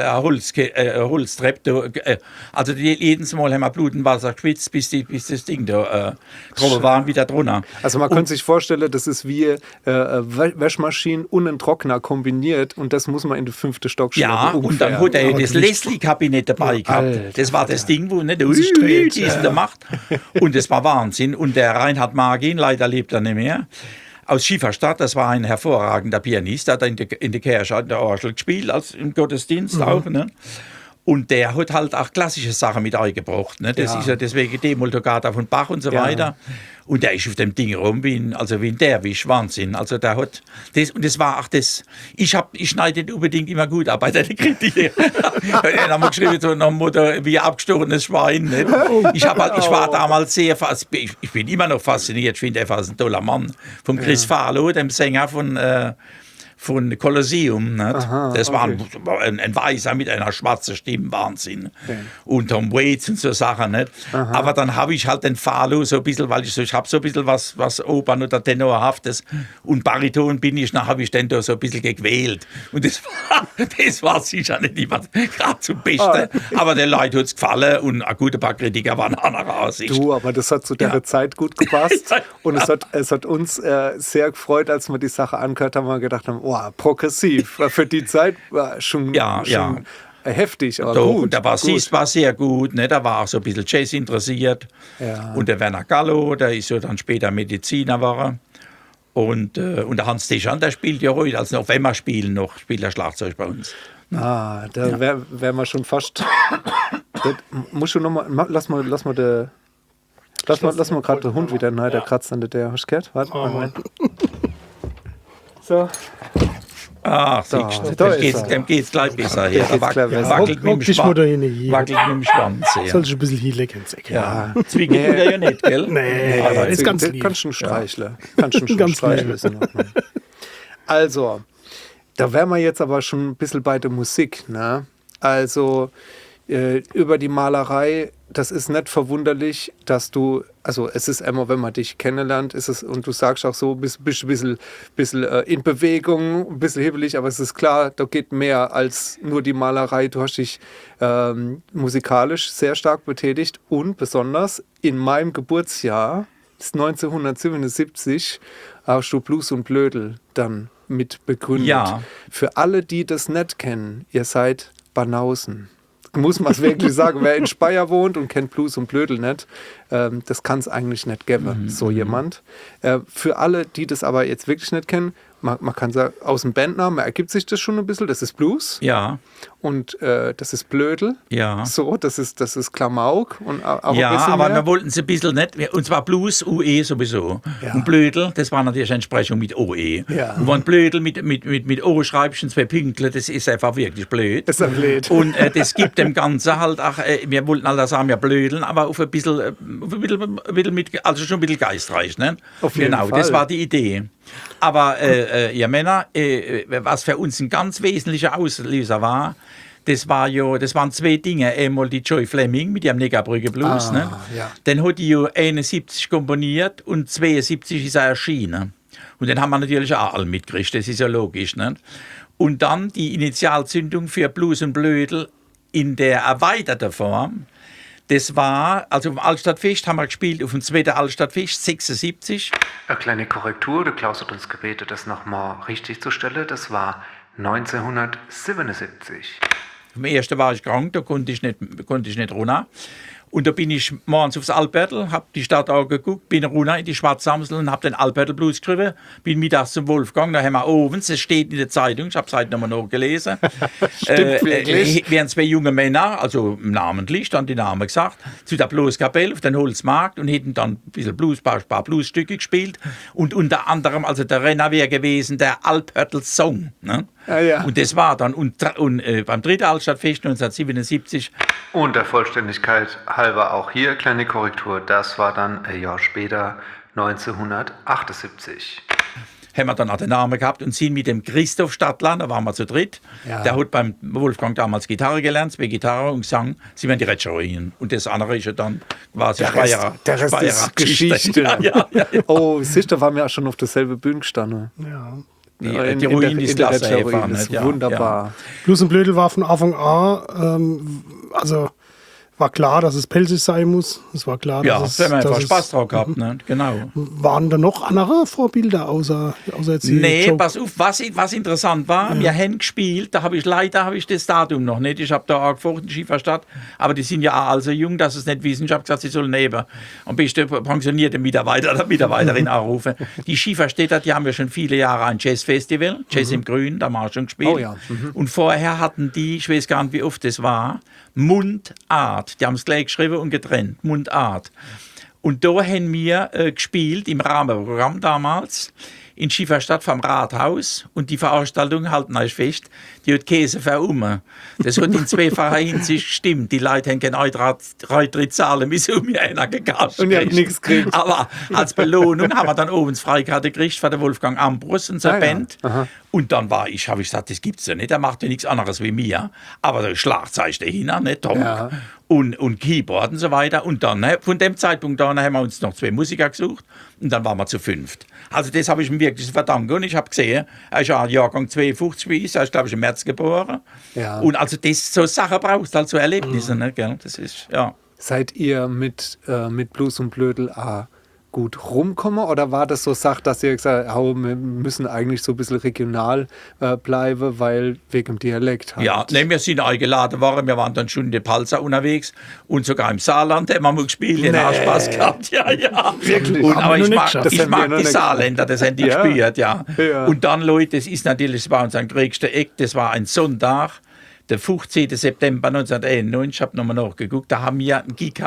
Holztreppe. Also jedes Mal haben wir Blut und Wasser geschwitzt, bis das Ding da drüber war und wieder drunter. Also man könnte sich vorstellen, das ist wie Waschmaschinen und ein Trockner kombiniert und das muss man in den 5. Stock schieben. Ja, und dann hat er das Leslie-Kabinett dabei gehabt. Alter, Das war das Ding, wo nicht dreht, diesen da macht. Und das war Wahnsinn. Und der Reinhard Magin, leider lebt er nicht mehr, aus Schieferstadt, das war ein hervorragender Pianist, der hat in der Kirche in der Orgel gespielt, als im Gottesdienst auch. Ne? Und der hat halt auch klassische Sachen mit eingebracht. Ne? Das Ja. ist ja deswegen D-Moll-Toccata von Bach und so Ja. weiter. Und der ist auf dem Ding rum wie ein Derwisch, Wahnsinn. Also der hat das, und das war auch das, ich schneide nicht unbedingt immer gut ab bei der Kritik. Dann haben wir geschrieben, so nach dem Motto, wie ein abgestochenes Schwein. Nicht? Ich war damals sehr fasziniert, ich bin immer noch fasziniert, ich finde, er war ein toller Mann. Vom Chris Farlow, dem Sänger von Colosseum. Nicht? Aha, Das war okay. ein Weißer mit einer schwarzen Stimme, Wahnsinn. Und Tom Waits und so Sachen. Nicht? Aber dann habe ich halt den Farlow so ein bisschen, weil ich habe so ein bisschen was Opern- oder Tenorhaftes. Und Bariton bin ich, dann habe ich den da so ein bisschen gequält. Und das war sicher nicht immer gerade zum Besten. Aber den Leuten hat es gefallen und gut, ein paar Kritiker waren anderer Aussicht. Du, aber das hat zu der Ja. Zeit gut gepasst. Ja. Und es hat uns sehr gefreut, als wir die Sache angehört haben, wir gedacht haben, oh, progressiv. Für die Zeit war schon heftig, aber Doch, gut. und der Bassist war sehr gut, ne? Da war auch so ein bisschen Jazz interessiert. Ja. Und der Werner Gallo, der ist ja dann später Mediziner war. Und der Hans Deschan, der spielt ja heute, als noch, wenn wir spielen, noch spielt er Schlagzeug bei uns. Da wär wir schon fast. Das, musst du noch mal, lass mal gerade den Hund wieder rein, der kratzt an der. Hast du gehört? Warte. So. Ach, Da siehst du, ist er. dem geht's gleich besser. Hier. geht's gleich besser. Wackelt Hock dich mal da hin, mit hier. dem Schwanz. Ja. Sollst du ein bisschen hier lecken, Säcke. Ja. Zwicken tut er ja nicht, gell? Nee, Aber ist ganz das lieb. kannst du schon streicheln. Kannst du schon Ganz streicheln. lieb. Ist in Ordnung. Also, da wären wir jetzt aber schon ein bisschen bei der Musik. Ne? Also, über die Malerei, das ist nicht verwunderlich, dass du, also es ist immer, wenn man dich kennenlernt, ist es, und du sagst auch so, bist ein bisschen in Bewegung, ein bisschen hibbelig, aber es ist klar, da geht mehr als nur die Malerei. Du hast dich musikalisch sehr stark betätigt und besonders in meinem Geburtsjahr, das 1977, hast du Blues und Blödel dann mit begründet. Ja. Für alle, die das nicht kennen, ihr seid Banausen. Muss man es wirklich sagen, wer in Speyer wohnt und kennt Blues und Blödel nicht, das kann es eigentlich nicht geben, so jemand. Für alle, die das aber jetzt wirklich nicht kennen, man kann sagen, aus dem Bandnamen ergibt sich das schon ein bisschen, das ist Blues Ja, und das ist Blödel, ja. so, das ist Klamauk und auch Ja, ein bisschen aber mehr. wir wollten es ein bisschen nicht, und zwar Blues, UE sowieso. Ja. Und Blödel, das war natürlich eine Entsprechung mit OE. Ja. Und wenn Blödel mit O schreibst und 2 Pünktchen, das ist einfach wirklich blöd. Ist ein blöd. Und das gibt dem Ganzen halt auch, wir wollten alle sagen, ja blödeln, aber auf ein bisschen mit, also schon ein bisschen geistreich. Ne? Auf jeden Genau, Fall. das war die Idee. Aber ihr Männer, was für uns ein ganz wesentlicher Auslöser war, das waren 2 Dinge. Einmal die Joy Fleming mit ihrem Neckarbrücke Blues. Ne? ja. Den hat die 71 komponiert und 72 ist er erschienen. Und den haben wir natürlich auch alle mitgekriegt, das ist ja logisch. Ne? Und dann die Initialzündung für Blues und Blödel in der erweiterten Form. Das war, also im Altstadtfest haben wir gespielt, auf dem 2. Altstadtfest, 76. Eine kleine Korrektur, der Klaus hat uns gebeten, das nochmal richtig zu stellen. Das war 1977. Am ersten war ich krank, da konnte ich nicht runter. Und da bin ich morgens aufs Albertel, habe die Stadt angeguckt, bin runter in die Schwarzamsel und habe den Albertel Blues geschrieben. Bin mittags zum Wolfgang, da haben wir Ovens, es steht in der Zeitung, ich habe es heute nochmal nachgelesen. Stimmt wirklich. Wären 2 junge Männer, also namentlich, dann die Namen gesagt, zu der Blueskapelle auf den Holzmarkt und hätten dann ein bisschen ein paar Bluesstücke gespielt. Und unter anderem, also der Renner wäre gewesen, der Albertel Song. Ne? Ah, ja. Und das war dann, und beim 3. Altstadtfest 1977, Und der Vollständigkeit halber auch hier, kleine Korrektur, das war dann ein Jahr später, 1978. haben wir dann auch den Namen gehabt und sind mit dem Christoph Stadtler, da waren wir zu dritt, Ja. der hat beim Wolfgang damals Gitarre gelernt, 2 Gitarre und Gesang, sind wir die Rätschereien. Und das andere ist ja dann quasi Der Rest ist Geschichte. Ja. Oh, siehst du, waren wir auch schon auf derselbe Bühne gestanden. Ja. Die Ruinen ist klasse Rätschereien, einfach, das ist nicht? Ja, wunderbar. Blues und Blödel war von Anfang an, also war klar, dass es pelzig sein muss. Es war klar, Ja, dass da haben wir dass einfach es, Spaß drauf gehabt, ne? Genau. Waren da noch andere Vorbilder außer jetzt die Nee, Joe? pass auf, was interessant war, wir haben gespielt, leider habe ich das Datum noch nicht, ich habe da angefragt in Schieferstadt, aber die sind ja auch alle so jung, dass sie es nicht wissen, ich habe gesagt, sie sollen neben am besten pensionierte Mitarbeiter oder Mitarbeiterin anrufen. Die Schieferstädter, die haben ja schon viele Jahre ein Jazzfestival, Jazz im Grün, da haben wir schon gespielt. Oh ja. Und vorher hatten die, ich weiß gar nicht, wie oft das war, Mundart, die haben es gleich geschrieben und getrennt, Mundart. Und da haben wir gespielt im Rahmenprogramm damals in Schieferstadt vom Rathaus und die Veranstaltung, halten euch fest, die hat Käse verummen. Das hat in 2-facher Hinsicht gestimmt. Die Leute haben keine Eintritt zahlen müssen, um mir einer gekauft. Und ihr habt nichts gekriegt. Aber als Belohnung haben wir dann oben das Freikarte gekriegt von der Wolfgang Ambrus und so Ah, ja. Band. Aha. Und dann habe ich gesagt, das gibt's ja nicht, der macht ja nichts anderes wie mir. Aber der Schlagzeug dahinter, nicht Tom. Ja. Und Keyboard und so weiter. Und dann, von dem Zeitpunkt an, haben wir uns noch 2 Musiker gesucht und dann waren wir zu 5. Also das habe ich ihm wirklich zu verdanken. Und ich habe gesehen, er ist ja Jahrgang 52 wie ich, er ist glaube ich im März geboren. Ja. Und also so Sachen brauchst du halt, so Erlebnisse. Ne, gell? Das ist, ja. Seid ihr mit Blues und Blödel gut rumkommen oder war das so Sache, dass ihr gesagt habt, wir müssen eigentlich so ein bisschen regional bleiben, weil wegen dem Dialekt halt? Ja, nee, wir sind eingeladen worden, wir waren dann schon in der Palza unterwegs und sogar im Saarland haben wir mal gespielt, den haben Spaß gehabt, ja. Wirklich? Und, Haben aber wir ich noch mag, nicht geschafft. Das ich haben wir mag noch die nicht Saarländer, das haben die Ja. gespielt, ja. Ja. Und dann, Leute, das ist natürlich, das war unser größter Eck, das war ein Sonntag, der 15. September 1991, ich habe nochmal nachgeguckt, da haben wir einen Gig gehabt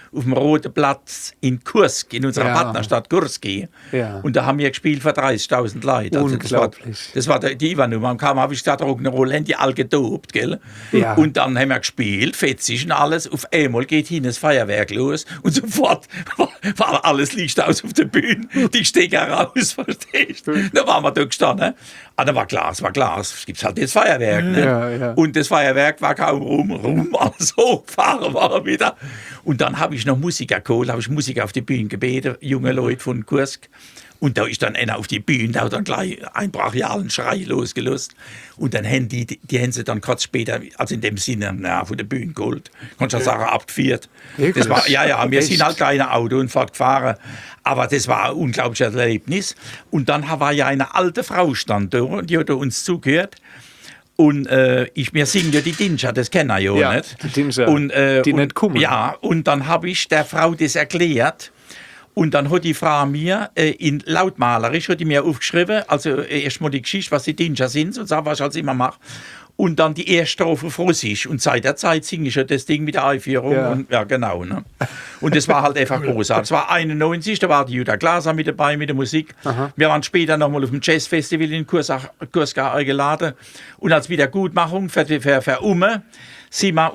auf dem Roten Platz in Kursk, in unserer Partnerstadt Kurski. Ja. Und da haben wir gespielt für 30.000 Leute. Also Unglaublich. das war die Ivan-Nummer. Am habe ich gesagt, Rock'n'Roll haben die alle gedopt, gell? Ja. Und dann haben wir gespielt, fetzig und alles. Auf einmal geht hin das Feuerwerk los und sofort war alles Licht aus auf der Bühne. Die Stecker raus, verstehst du? Da waren wir da gestanden. Ah, da war klar, es gibt halt das Feuerwerk. Ne? Ja. Und das Feuerwerk war kaum rum, alles hochgefahren war wieder. Und dann habe ich noch Musiker geholt, habe ich Musiker auf die Bühne gebeten, junge Leute von Kursk. Und da ist dann einer auf die Bühne, da hat dann gleich einen brachialen Schrei losgelöst. Und dann haben die haben sie dann kurz später, also in dem Sinne, von der Bühne geholt. Kannst du sagen, abgeführt. Das war, wir sind halt kleine Autounfahrt gefahren. Aber das war ein unglaubliches Erlebnis. Und dann war ja eine alte Frau stand da, die hat uns zugehört. Und wir singen ja die Dinscher, das kennen wir ja nicht. Die Dinscher, und, die nicht kommen. Ja, und dann habe ich der Frau das erklärt. Und dann hat die Frau mir in lautmalerisch hat die mir aufgeschrieben, also erstmal die Geschichte, was die Dinscher sind, und so, was ich halt immer mache. Und dann die erste Strophe auf Russisch. Und seit der Zeit singe ich ja das Ding mit der Einführung. Ja. Und, ja, genau. Ne? Und das war halt einfach großartig. Das war 91, da war die Jutta Glaser mit dabei mit der Musik. Aha. Wir waren später nochmal auf dem Jazzfestival in Kurska eingeladen. Und als Wiedergutmachung für Umme sind wir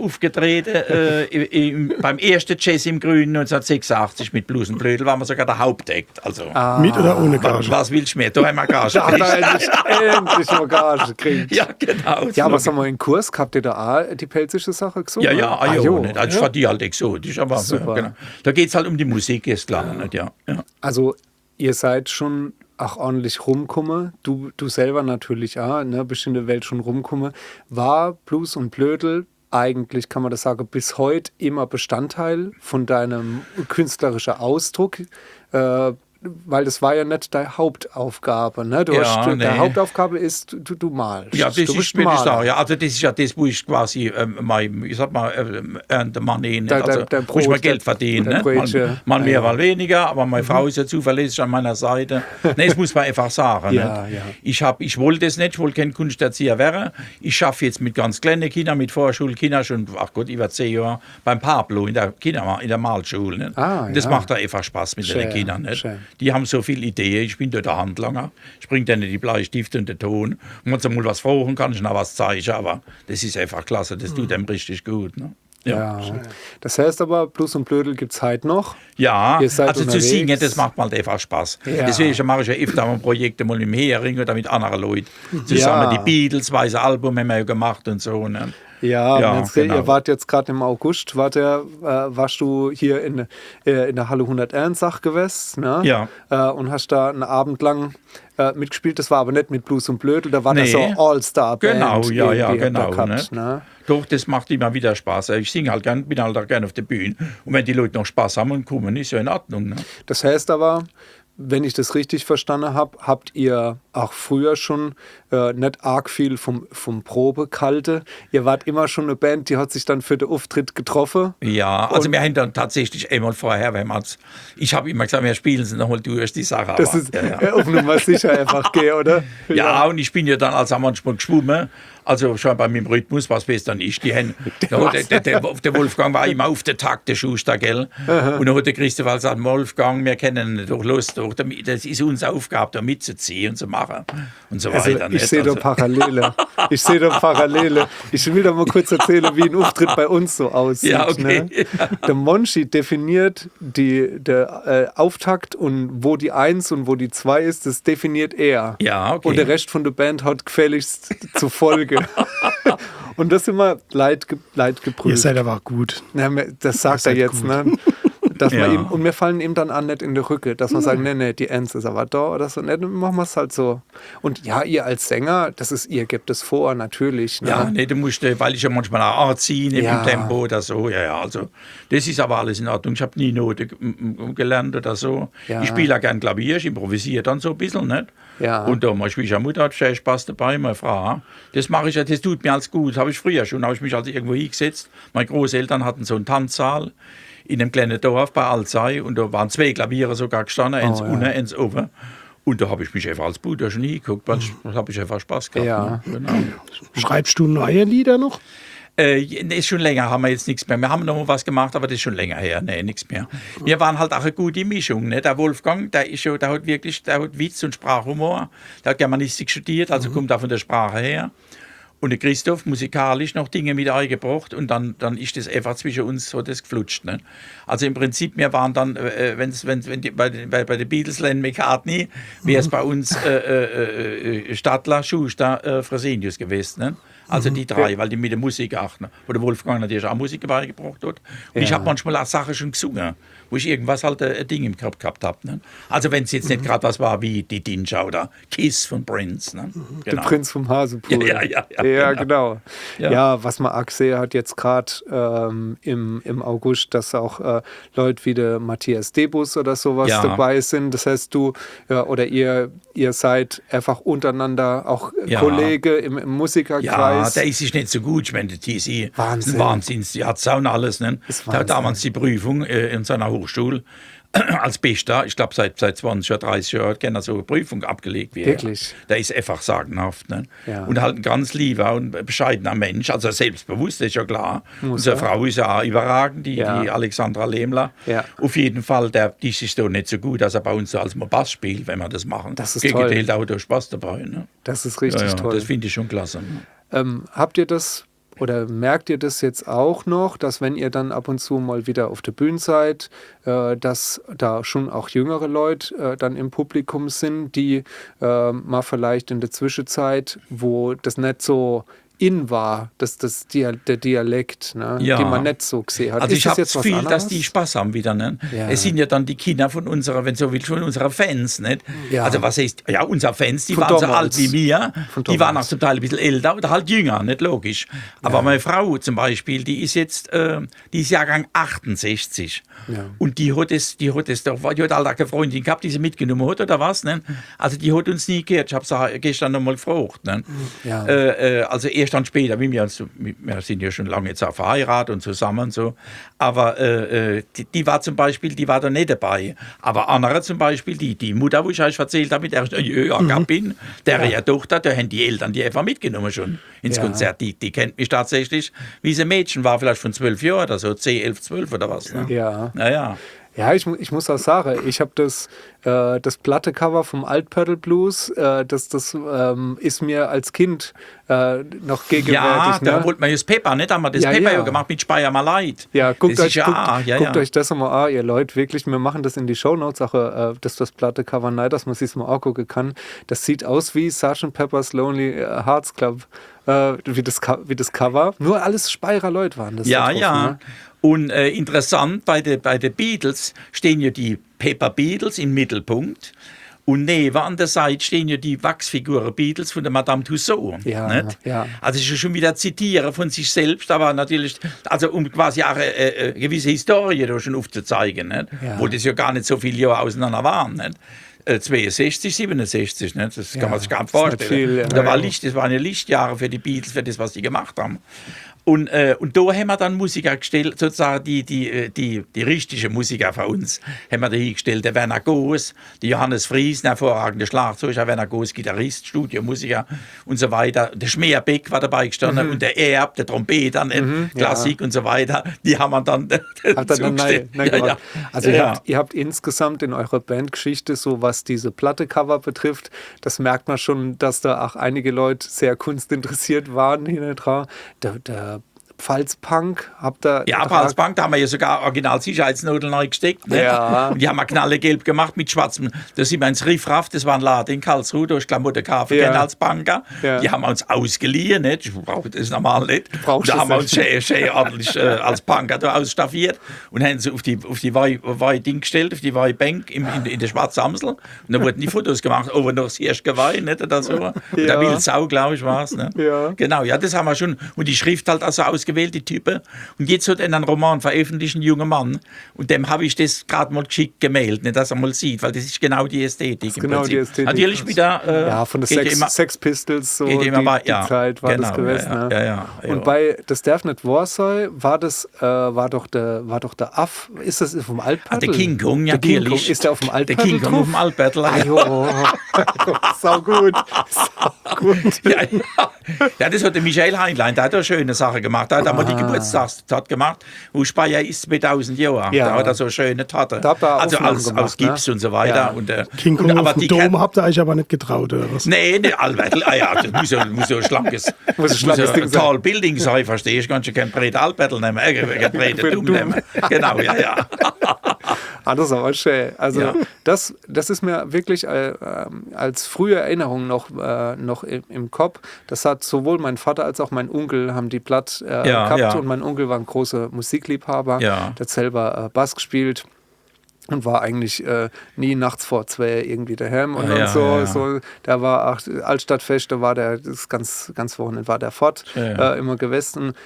aufgetreten beim ersten Jazz im Grünen 1986 mit Blues und Blödel, waren wir sogar der Hauptakt. Also, Mit oder ohne Gage? was willst du mehr? Da haben wir Gage. Da hat er endlich mal Gage gekriegt. Ja, genau. Ja, aber sag mal, in Kursk habt ihr da auch die pelzische Sache gesungen? Ja, nicht. Also ich fand die halt exotisch, aber Super. genau. Da geht es halt um die Musik, ist klar. Nicht? Ja. Also ihr seid schon auch ordentlich rumgekommen. Du selber natürlich auch, ne? Bist in der Welt schon rumgekommen. War Blues und Blödel eigentlich, kann man das sagen, bis heute immer Bestandteil von deinem künstlerischen Ausdruck? Weil das war ja nicht deine Hauptaufgabe. Ne? Deine Hauptaufgabe ist, du malst. Ja, das ist mir das auch. Ja, also das ist ja das, wo ich quasi earn the money, nicht? Also, wo ich mal Geld verdiene. Mal mehr, mal weniger, aber meine Frau ist ja zuverlässig an meiner Seite. Nein, das muss man einfach sagen. Ja. Ich wollte das nicht, ich wollte kein Kunsterzieher werden. Ich schaffe jetzt mit ganz kleinen Kindern, mit Vorschulkindern schon, über 10 Jahre, beim Pablo in der Malschule. Nicht? Das macht da einfach Spaß mit den Kindern. Nicht? Schön. Die haben so viele Ideen. Ich bin dort der Handlanger. Ich bringe denen die Bleistifte und den Ton. Und wenn sie mal was fragen, kann ich noch was zeigen. Aber das ist einfach klasse. Das tut dem richtig gut. Ne? Ja. Das heißt aber, Blues und Blödel gibt es heute noch. Ja, Ihr seid also unterwegs. zu singen, das macht mal einfach Spaß. Ja. Deswegen mache ich ja öfter mal Projekte mal im Hering oder mit anderen Leuten. Zusammen die Beatles, weiße Album haben wir ja gemacht und so. Ne? Ja, genau. Ihr wart jetzt gerade im August, warst du hier in der Halle 101 gewesen, ne? Ja. Und hast da einen Abend lang mitgespielt. Das war aber nicht mit Blues und Blödel, da war das so All-Star-Band. Genau, genau. Gehabt, ne? Doch, das macht immer wieder Spaß. Ich singe halt gern, bin halt auch gerne auf der Bühne. Und wenn die Leute noch Spaß haben und kommen, ist ja in Ordnung. Ne? Das heißt aber, wenn ich das richtig verstanden habe, habt ihr auch früher schon nicht arg viel vom Probe gehalten. Ihr wart immer schon eine Band, die hat sich dann für den Auftritt getroffen. Ja, also wir haben dann tatsächlich einmal vorher, ich habe immer gesagt, wir spielen sie nochmal durch die Sache. Das ist auf Nummer sicher einfach gehen, oder? Ja, und ich bin ja dann also manchmal geschwommen. Also schon bei meinem Rhythmus, was weiß dann ich. Der Wolfgang war immer auf der Takt, der Schuster, gell? Und dann hat der Christoph gesagt, Wolfgang, wir kennen ihn doch los, das ist unsere Aufgabe, da mitzuziehen und zu machen und so weiter. Ich sehe da Parallele. Ich will da mal kurz erzählen, wie ein Auftritt bei uns so aussieht. Ja, okay. Ne? Der Monchi definiert der Auftakt und wo die 1 und wo die 2 ist, das definiert er. Ja, okay. Und der Rest von der Band hat gefälligst zur Folge. Und das immer leid geprüft. Ihr seid aber gut. Ja, das sagt er jetzt, gut. ne? Dass man ihm, und wir fallen ihm dann an nicht in die Rücke, dass man sagt, nee, die Ends ist aber da oder so, ne, dann machen wir es halt so. Und ja, ihr als Sänger, ihr gebt es vor, natürlich. Ne? Ja, nee, du musst, weil ich ja manchmal auch anziehen im Tempo oder so, also das ist aber alles in Ordnung. Ich habe nie Note gelernt oder so. Ja. Ich spiele ja gern Klavier, ich improvisiere dann so ein bisschen, nicht? Ja. Und da meine Schwiegermutter hat sehr Spaß dabei, meine Frau. Das mache ich ja, das tut mir alles gut. Habe ich früher schon, habe ich mich also irgendwo hingesetzt. Meine Großeltern hatten so einen Tanzsaal in einem kleinen Dorf bei Alzey und da waren 2 Klaviere sogar gestanden, eins unten, eins oben. Und da habe ich mich einfach als Bruder schon hingeguckt, weil da habe ich einfach Spaß gehabt. Ja. Ne? Genau. Schreibst du neue Lieder noch? Ist schon länger, haben wir jetzt nichts mehr. Wir haben noch mal was gemacht, aber das ist schon länger her. Nee, nichts mehr. Wir waren halt auch eine gute Mischung. Ne? Der Wolfgang, der hat Witz und Sprachhumor. Der hat Germanistik studiert, also kommt auch von der Sprache her. Und der Christoph musikalisch noch Dinge mit eingebracht und dann ist das einfach zwischen uns so das geflutscht. Ne? Also im Prinzip, wir waren dann, bei den Beatles, Lennon, McCartney, wäre es bei uns Stadler, Schuster, Fresenius gewesen. Ne? Also die drei, weil die mit der Musik achten. Wo der Wolfgang natürlich auch Musik beigebracht hat. Und ich habe manchmal auch Sachen schon gesungen, wo ich irgendwas halt ein Ding im Kopf gehabt habe. Ne? Also wenn es jetzt nicht gerade was war wie die Dinja oder Kiss von Prince. Ne? Genau. Der Prinz vom Hasenpfuhl. Ja, genau. Ja, was man auch gesehen hat jetzt gerade im August, dass auch Leute wie der Matthias Debus oder sowas dabei sind. Das heißt, du oder ihr seid einfach untereinander auch Kollege im Musikerkreis. Ja, der ist sich nicht so gut. Ich meine, der TC, Wahnsinn. Die hat auch alles. Ne? Der hat damals die Prüfung in seiner Hochschule als Bester, ich glaube seit 20 oder 30 Jahren hat er so eine Prüfung abgelegt. Wirklich? Der ist einfach sagenhaft. Ne? Ja. Und halt ein ganz lieber und bescheidener Mensch, also selbstbewusst, ist ja klar. Unsere Frau ist ja auch überragend, die Alexandra Lehmler. Ja. Auf jeden Fall, die ist doch nicht so gut, dass er bei uns so als Bass spielt, wenn wir das machen. Das ist Gegenteil, toll. Da hat Spaß dabei. Ne? Das ist richtig toll. Das finde ich schon klasse. Ne? Habt ihr das oder merkt ihr das jetzt auch noch, dass wenn ihr dann ab und zu mal wieder auf der Bühne seid, dass da schon auch jüngere Leute dann im Publikum sind, die mal vielleicht in der Zwischenzeit, wo das nicht so in war, der Dialekt, ne, die man nicht so gesehen hat. Also ich habe das Gefühl, dass die Spaß haben wieder. Ne? Ja. Es sind ja dann die Kinder von unserer, wenn so will, von unserer Fans. Nicht? Ja. Also was heißt, unsere Fans, die Von waren damals. so alt wie wir, die waren auch damals. zum Teil ein bisschen älter oder halt jünger, nicht logisch. Aber meine Frau zum Beispiel, die ist jetzt, die ist Jahrgang 68. Ja. Und die hat halt auch keine Freundin gehabt, die sie mitgenommen hat oder was. Ne? Also die hat uns nie gehört. Ich habe sie gestern noch mal gefragt. Ne? Ja. Also erst dann später, wir sind ja schon lange jetzt auch verheiratet und zusammen und so, aber die war zum Beispiel, die war da nicht dabei. Aber andere zum Beispiel, die Mutter, wo ich euch erzählt habe, mit der ich bin, deren Tochter, da haben die Eltern die einfach mitgenommen schon ins Konzert. Die kennt mich tatsächlich, wie sie ein Mädchen war, vielleicht von 12 Jahren oder so, 10, 11, 12 oder was. Ne? Ja. Naja. Ja, ich muss auch sagen, ich habe das Plattecover vom Altpördel Blues, das ist mir als Kind noch gegenwärtig. Ja, da wollte man das Pepper, nicht? Da haben wir das Pepper gemacht mit Speyer mal leid. Ja, guckt euch das das mal an, ihr Leute, wirklich, wir machen das in die Shownotes, auch das Plattecover, nein, dass man sich mal angucken kann. Das sieht aus wie Sgt. Pepper's Lonely Hearts Club, wie das Cover. Nur alles Speyerer Leute waren das. Ja, da drauf, ja. Ne? Und interessant, bei den Beatles stehen ja die Pepper Beatles im Mittelpunkt. Und neben an der Seite stehen ja die Wachsfiguren Beatles von der Madame Tussauds. Ja, nicht? ja. Also es ist schon wieder Zitieren von sich selbst, aber natürlich, also um quasi auch eine gewisse Historie da schon aufzuzeigen, nicht? Ja. Wo das ja gar nicht so viele Jahre auseinander waren. Nicht? 62, 67, nicht? Das kann man sich gar nicht vorstellen. Viel, ja. Das waren ja Lichtjahre für die Beatles, für das, was sie gemacht haben. Und da haben wir dann Musiker gestellt, sozusagen die richtige Musiker von uns, haben wir da hingestellt. Der Werner Goos, der Johannes Fries, ein hervorragender Schlagzeuger, Werner Goos, Gitarrist, Studiomusiker und so weiter. Der Schmeerbeck war dabei gestanden und der Erb, der Trompeter, Klassik und so weiter. Die haben wir dann zugestellt. Also ihr habt insgesamt in eurer Bandgeschichte, so was diese Platte-Cover betrifft, das merkt man schon, dass da auch einige Leute sehr kunstinteressiert waren hinten dran. Der Pfalzpunk, habt ihr... Ja, Pfalzpunk, da haben wir ja sogar Original-Sicherheitsnodeln neu gesteckt. Ne? Ja. Und die haben wir knallegelb gemacht mit schwarzem. Da sind wir ins Riffraff, das war ein Laden in Karlsruhe, da ist Klamotten-Kaffee als Banker. Ja. Die haben wir uns ausgeliehen, nicht? Ich brauche das normal nicht. Und da haben wir uns schön ordentlich als Punker da ausstaffiert und haben sie auf die Weih-Ding gestellt, auf die Weih-Bank in der schwarzen Amsel. Und dann wurden die Fotos gemacht, noch das erste Geweih, nicht? Oder so. Und der Wildsau, glaube ich, war es. Ne? Ja. Genau, ja, das haben wir schon. Und die Schrift halt also ausgewählte Typen. Und jetzt hat er einen Roman veröffentlicht, ein junger Mann. Und dem habe ich das gerade mal geschickt gemeldet, nicht, dass er mal sieht, weil das ist genau die Ästhetik. Genau die Ästhetik. Natürlich wieder. Von den Sex Pistols, so die Zeit war das gewesen. Ja. Und bei Das darf nicht wahr sein, war doch der Aff, ist das vom Altpördel? Der King Kong, ja, King Kong, ist der auf dem Altpördel? Der King Kong auf dem Altpördel. Sau gut. Ja, das hat der Michael Heinlein, der hat eine schöne Sache gemacht. da hat er die Geburtstagstat gemacht, wo Speyer ist 2000 Jahre. Ja. Da hat er so schöne Tatte. Da hat er Also Aufnahmen aus gemacht, Gips ne? und so weiter. Ja. Und, King Kong aber auf dem die Dom habt ihr euch aber nicht getraut, oder was? Nee, Albert, ja, das muss so ein schlankes, Muss ein schlankes Ding sein. Tall Building sein, verstehst du? Kannst du kein Brett Albertel nehmen, kein Brett Dumm nehmen. Genau, ja. Das ist aber schön. Also Ja. das ist mir wirklich als frühe Erinnerung noch im Kopf. Das hat sowohl mein Vater als auch mein Onkel haben die Platt gehabt ja. und mein Onkel war ein großer Musikliebhaber. Ja. Der hat selber Bass gespielt. Und war eigentlich nie nachts vor 2 irgendwie daheim und, Ja, und so. ja. So, da war auch Altstadtfeste, war der das ganz Wochenende war der fort, Ja. immer gewesen.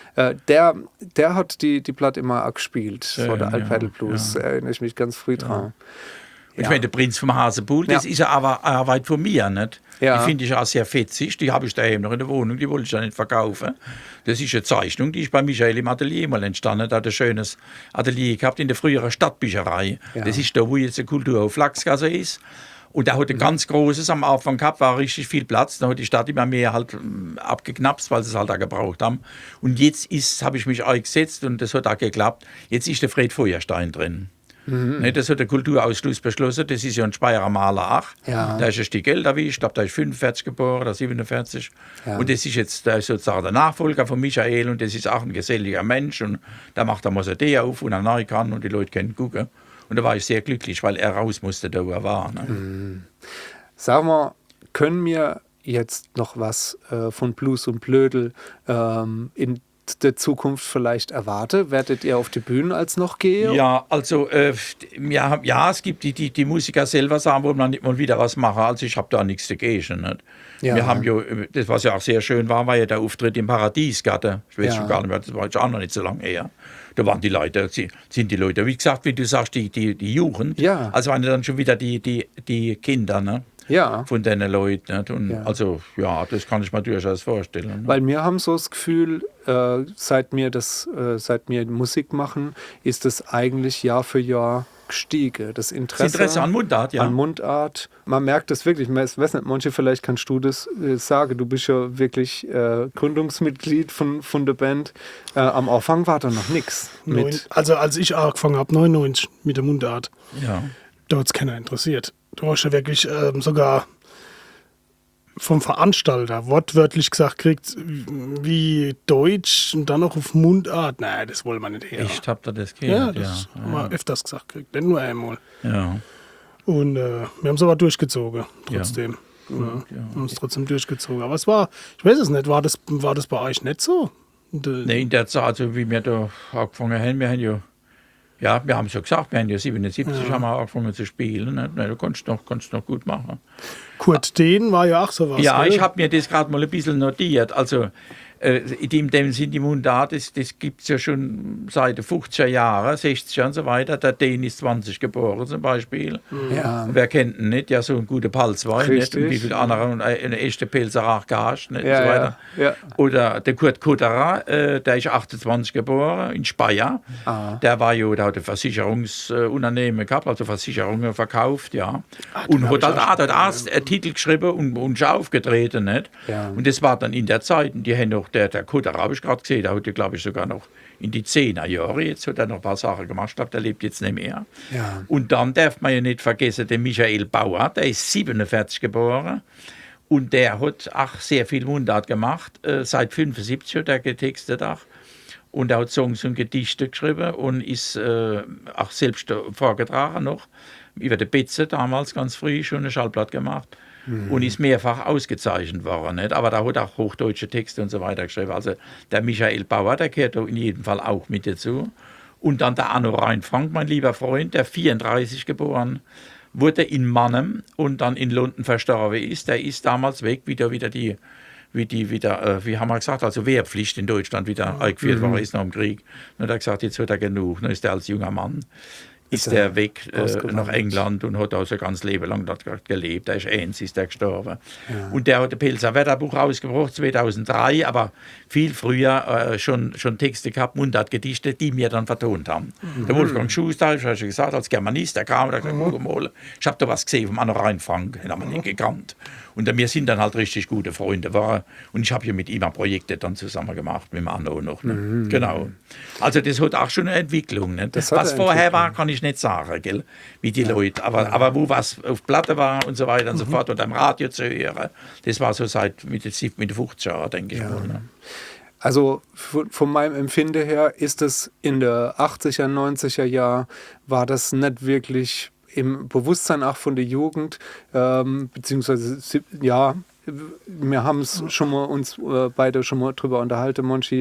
Der hat die Platte immer auch gespielt, so der ja, Alpedal Blues, erinnere ich mich ganz früh dran. Ich meine, der Prinz vom Hasebuhl, das ist ja aber weit von mir, nicht? Ja. Die finde ich auch sehr fetzig, die habe ich daheim noch in der Wohnung, die wollte ich ja nicht verkaufen. Das ist eine Zeichnung, die ist bei Michael im Atelier mal entstanden, da hat ein schönes Atelier gehabt in der früheren Stadtbücherei. Ja. Das ist da, wo jetzt der Kulturhof Lachsgasse ist. Und da hat ein ganz großes am Anfang gehabt, war richtig viel Platz. Da hat die Stadt immer mehr halt abgeknapst, weil sie es halt auch gebraucht haben. Und jetzt habe ich mich eingesetzt und das hat auch geklappt. Jetzt ist der Fred Feuerstein drin. Ne, das hat der Kulturausschuss beschlossen. Das ist ja ein Speyerer Maler auch. Ja. Da ist ein Stück älter wie ich glaube, da ist 45 geboren oder 47. Ja. Und das ist jetzt der ist sozusagen der Nachfolger von Michael und das ist auch ein geselliger Mensch. Und da macht er Mossadee auf und er neu kann und die Leute können gucken. Und da war ich sehr glücklich, weil er raus musste, da wo er war. Ne? Sag mal, können wir jetzt noch was von Blues und Blödel in der Zukunft vielleicht erwarten? Werdet ihr auf die Bühne als noch gehen? Ja, also ja, es gibt die Musiker selber sagen, wo man nicht mal wieder was machen. Also ich habe da nichts dagegen. Nicht? Ja. Wir haben ja, das was ja auch sehr schön war ja der Auftritt im Paradiesgarten. Ich weiß Ja. schon gar nicht mehr, das war jetzt auch noch nicht so lange her. Da waren die Leute, sind die Leute, wie gesagt, wie du sagst, die Jugend. Ja. Also waren dann schon wieder die Kinder, ne? Ja. Von den Leuten. Nicht? Und Ja. also ja, das kann ich mir durchaus vorstellen. Ne? Weil wir haben so das Gefühl, seit wir Musik machen, ist es eigentlich Jahr für Jahr gestiegen. Das Interesse an Mundart, ja. an Mundart. Man merkt das wirklich. Ich weiß nicht, manche, vielleicht kannst du das sagen. Du bist ja wirklich Gründungsmitglied von der Band. Am Anfang war da noch nichts. Also als ich angefangen habe, 99 mit der Mundart, Ja. da hat es keiner interessiert. Du hast ja wirklich sogar vom Veranstalter wortwörtlich gesagt kriegt, wie Deutsch und dann noch auf Mundart. Nein, das wollen wir nicht her. Echt, habt ihr das Ja, gehört? das haben wir öfters gesagt kriegt, nicht nur einmal. Ja. Und wir haben es aber durchgezogen, trotzdem. Ja. ja. Haben es trotzdem durchgezogen. Aber es war, ich weiß es nicht, war das bei euch nicht so? Nee, in der Zeit, also wie wir da angefangen haben, wir haben ja, wir haben schon gesagt, wir haben ja 77 haben wir angefangen zu spielen. Ne? Du kannst noch gut machen. Kurt Dehn war ja auch sowas. Ja, gell? ich habe mir das gerade mal ein bisschen notiert. Also in dem Sinn, die Mundart, das gibt es ja schon seit den 50er Jahren, 60er und so weiter. Der Dehn ist 20 geboren zum Beispiel. Ja. Wer kennt ihn nicht? Ja, so ein guter Palzwein, nicht? Und wie viele andere, und eine echte Pilzerach gehascht, nicht? Ja, und so weiter. ja. Oder der Kurt Kutterer, der ist 28 geboren, in Speyer. Der war ja, der hat ein Versicherungsunternehmen gehabt, also Versicherungen verkauft, ja. Und hat halt auch einen Titel geschrieben und schon aufgetreten, nicht? Ja. Und das war dann in der Zeit, die haben noch, der Kutterer habe ich gerade gesehen, der hat ja, glaube ich, sogar noch in die 10er Jahre, jetzt hat er noch ein paar Sachen gemacht, ich glaube, der lebt jetzt nicht mehr. Ja. Und dann darf man ja nicht vergessen, den Michael Bauer, der ist 47 geboren. Und der hat auch sehr viel Mundart gemacht. Seit 75 hat er getextet auch. Und er hat Songs und Gedichte geschrieben und ist auch selbst vorgetragen noch. Über die Betze damals ganz früh schon ein Schallplatt gemacht. Und ist mehrfach ausgezeichnet worden. Nicht? Aber da hat auch hochdeutsche Texte und so weiter geschrieben. Also der Michael Bauer, der gehört in jedem Fall auch mit dazu. Und dann der Arno Reinfrank, mein lieber Freund, der 34 geboren wurde in Mannheim und dann in London verstorben ist. Der ist damals weg, wie haben wir gesagt, also Wehrpflicht in Deutschland wieder eingeführt worden ist nach dem Krieg. Und er hat gesagt, jetzt hat er genug. Dann ist er als junger Mann ist der weg ausgewandert. nach England und hat also ganz Leben lang dort gelebt. Der ist ist der gestorben. Und der hat ein Pelzer Wetterbuch rausgebracht, 2003, aber viel früher schon Texte gehabt, Mundartgedichte, die wir dann vertont haben. Der Wolfgang Schuster, ich habe schon gesagt, als Germanist, der kam und hat gesagt, guck mal, ich habe da was gesehen vom Anno Rheinfrank, den haben wir nicht gekannt. Und wir sind dann halt richtig gute Freunde. Und ich habe ja mit ihm ein Projekte dann zusammen gemacht, mit dem Anno noch. Ne? Genau. Also das hat auch schon eine Entwicklung. Ne? Was vorher war, kann ich nicht sagen, gell? Wie die Leute. Aber wo was auf Platte war und so weiter und so fort und am Radio zu hören, das war so seit mit den 50 Jahren, denke ich mal. Ne? Also von meinem Empfinden her ist es in der 80er, 90er Jahr war das nicht wirklich im Bewusstsein auch von der Jugend, beziehungsweise, ja, wir haben es schon mal uns beide schon mal drüber unterhalten, Monchi,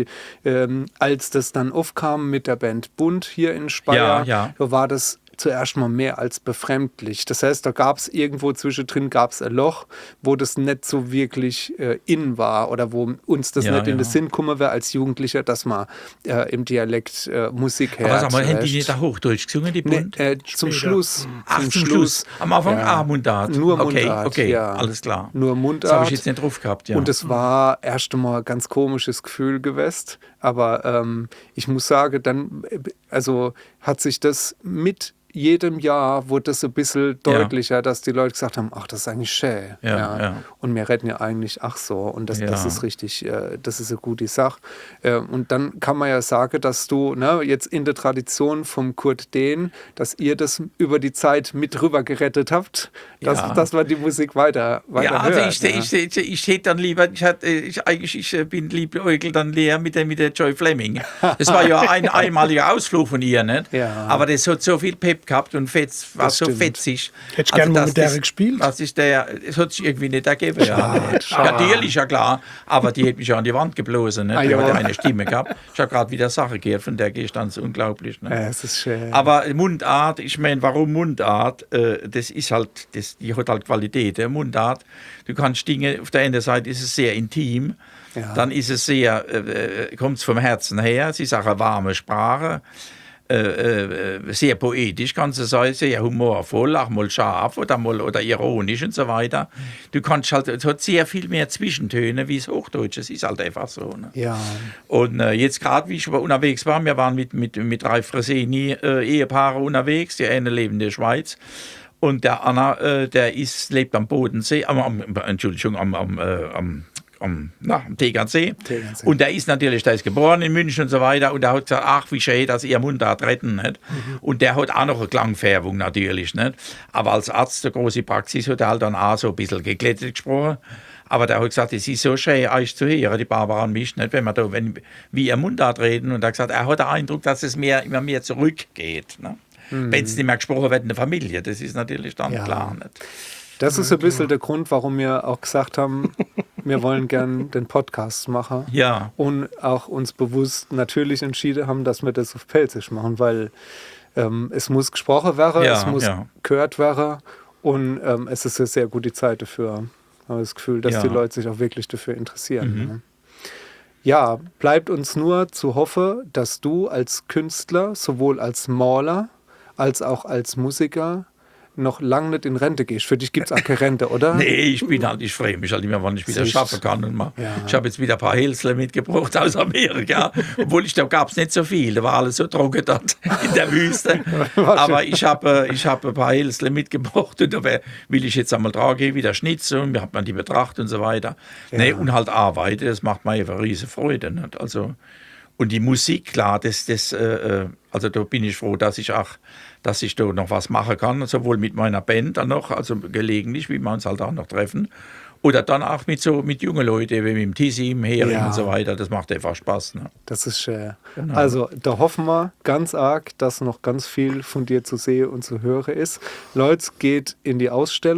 als das dann aufkam mit der Band Bund hier in Speyer, da war das zuerst mal mehr als befremdlich. Das heißt, da gab es irgendwo zwischendrin gab's ein Loch, wo das nicht so wirklich in war oder wo uns das nicht in den Sinn kommen wäre als Jugendlicher, dass man im Dialekt Musik hört. Aber sag mal, haben die nicht auch Hochdeutsch gesungen, die Bund? Zum Schluss. Ach, zum Schluss. Am Anfang Mundart. Nur Mundart. Okay, ja. Alles klar. Nur Mundart. Das habe ich jetzt nicht drauf gehabt, ja. Und es war erst einmal ein ganz komisches Gefühl gewesen. Aber ich muss sagen, dann hat sich das mit jedem Jahr wurde das ein bisschen deutlicher, dass die Leute gesagt haben, ach, das ist eigentlich schön. Und wir reden ja eigentlich, ach so, und das ist richtig, das ist eine gute Sache. Und dann kann man ja sagen, dass du jetzt in der Tradition vom Kurt Dehn, dass ihr das über die Zeit mit rüber gerettet habt, dass man die Musik weiter also hört. Ich hätte dann lieber, ich bin liebäugel dann leer mit der Joy Fleming. Das war ja ein einmaliger Ausflug von ihr, nicht? Ja. Aber das hat so viel Pep gehabt und war so fetzig. Hättest du gerne mal mit der gespielt? Es hat sich irgendwie nicht ergeben. Natürlich, ja klar, aber die hat mich ja an die Wand geblasen. Ne? Die hat eine Stimme gehabt. Ich habe gerade wieder Sache gehört, von der gehe ich dann so unglaublich. Ne? Es ist schön. Aber Mundart, ich meine, warum Mundart? Das ist halt, die hat halt Qualität. Mundart, du kannst Dinge, auf der einen Seite ist es sehr intim, dann ist es sehr, kommt es vom Herzen her, es ist auch eine warme Sprache. Sehr poetisch, kannst du sagen, sehr humorvoll, auch mal scharf oder ironisch und so weiter. Du kannst halt, es hat sehr viel mehr Zwischentöne wie das Hochdeutsche, es ist halt einfach so. Ne? Ja. Und jetzt gerade, wie ich unterwegs war, wir waren mit drei Freseni Ehepaare unterwegs, die eine leben in der Schweiz. Und der Anna, lebt am Bodensee, am Tegernsee. Und der ist geboren in München und so weiter. Und der hat gesagt, ach, wie schön, dass ihr Mundart retten. Nicht? Und der hat auch noch eine Klangfärbung natürlich. Nicht? Aber als Arzt, der große Praxis, hat er halt dann auch so ein bisschen geglättet gesprochen. Aber der hat gesagt, es ist so schön, euch zu hören, die Barbara und mich, nicht? Wenn wir Mundart reden. Und er hat gesagt, er hat den Eindruck, dass es immer mehr zurückgeht. Ne? Wenn es nicht mehr gesprochen wird in der Familie. Das ist natürlich dann klar. Nicht? Das ist ein bisschen der Grund, warum wir auch gesagt haben, wir wollen gern den Podcast machen. Ja. Und auch uns bewusst natürlich entschieden haben, dass wir das auf Pelzisch machen, weil es muss gesprochen werden, es muss gehört werden und es ist eine sehr gute Zeit dafür. Ich habe das Gefühl, dass die Leute sich auch wirklich dafür interessieren. Ne? Ja, bleibt uns nur zu hoffen, dass du als Künstler, sowohl als Maler als auch als Musiker, noch lange nicht in Rente gehst. Für dich gibt es auch keine Rente, oder? Nee, ich freue mich halt immer, wann ich wieder schaffen kann. Und ich habe jetzt wieder ein paar Hälsle mitgebracht aus Amerika, obwohl da gab es nicht so viel. Da war alles so trocken dort in der Wüste. Aber ich habe ein paar Hälsle mitgebracht und da will ich jetzt einmal dran gehen, wieder schnitzen und wir haben die betrachtet und so weiter. Ja. Nee, und halt arbeiten, das macht mir einfach riesige Freude. Nicht? Also, und die Musik, klar, also da bin ich froh, dass ich da noch was machen kann, sowohl mit meiner Band dann noch, also gelegentlich, wie wir uns halt auch noch treffen, oder dann auch mit jungen Leuten, wie mit dem Tissim, Hering und so weiter. Das macht einfach Spaß. Ne? Das ist schön. Genau. Also da hoffen wir ganz arg, dass noch ganz viel von dir zu sehen und zu hören ist. Leute, geht in die Ausstellung.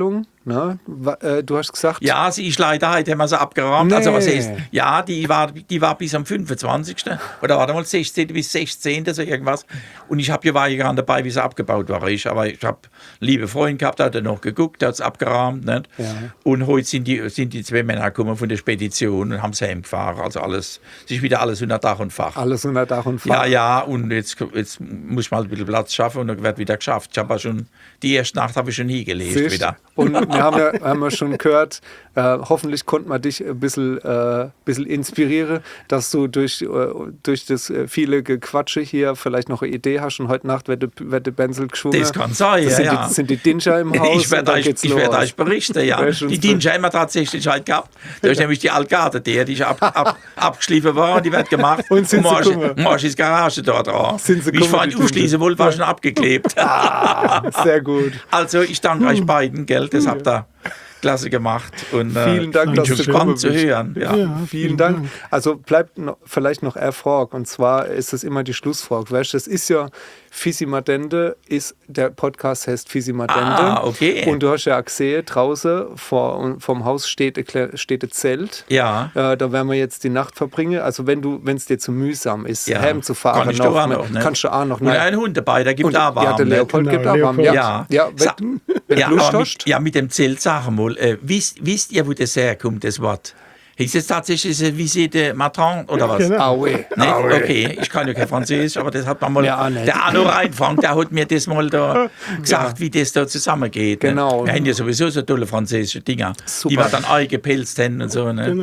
ne? Du hast gesagt... Ja, sie ist leider heute, haben wir sie abgeräumt. Nee. Also was heißt, ja, die war bis am 25. Oder warte mal, 16. bis 16. so irgendwas. Und ich war ja gerade dabei, wie sie abgebaut war. Aber ich habe liebe Freunde gehabt, der hat noch geguckt, der hat es abgeräumt. Nicht? Ja. Und heute sind die 2 Männer gekommen von der Spedition und haben es heimgefahren. Also alles, es ist wieder alles unter Dach und Fach. Alles unter Dach und Fach. Ja, und jetzt muss ich mal ein bisschen Platz schaffen und dann wird wieder geschafft. Ich habe schon, die erste Nacht habe ich schon hingelegt Siehst? wieder. Und wir haben ja schon gehört, hoffentlich konnte man dich ein bisschen inspirieren, dass du durch das viele Gequatsche hier vielleicht noch eine Idee hast und heute Nacht wird der Benzel geschwungen. Das kann sein, Das sind die Dinger im Haus. Ich werde euch berichten, ja. Die Dinger haben wir tatsächlich halt gehabt. Da ist nämlich die Altgarde, die ist abgeschliffen worden, und die wird gemacht. Und morgen ist die Garage da dran. Sind sie Wie ich gekommen, vorhin aufschließen wollte, war schon abgeklebt. Sehr gut. Also ich danke euch beiden, gell, das habt ihr klasse gemacht. Und, Vielen Dank, bin dass schon du gespannt zu gekommen bist. hören. Ja. Vielen Dank. Also bleibt vielleicht noch eine Frage, und zwar ist das immer die Schlussfrage. Weißt du, das ist ja Fisimadende, der Podcast heißt Fisimadende. Okay. Und du hast ja auch gesehen, draußen vom Haus steht ein Zelt. Ja. Da werden wir jetzt die Nacht verbringen. Also wenn es dir zu mühsam ist, Ja. heimzufahren, Kannst du auch noch, ne? kannst du auch noch. Und einen Hund dabei, der gibt Und, da warm. ja, der ne? Leopold Genau, gibt auch warm. Leopold. Ja, wenn du Lust aber hast. mit dem Zelt, sag mal, wisst ihr, wo das herkommt, das Wort? Ist es tatsächlich eine Visite Matron oder was? Genau. Ah, oui. Ne? Okay, ich kann ja kein Französisch, aber das hat man mal. Ja, nicht. Der Arno Reinfrank, der hat mir das mal da gesagt, wie das da zusammengeht. Ne? Genau. Wir haben ja sowieso so tolle französische Dinger, Super. die wir dann eingepelzt haben und so. Ne?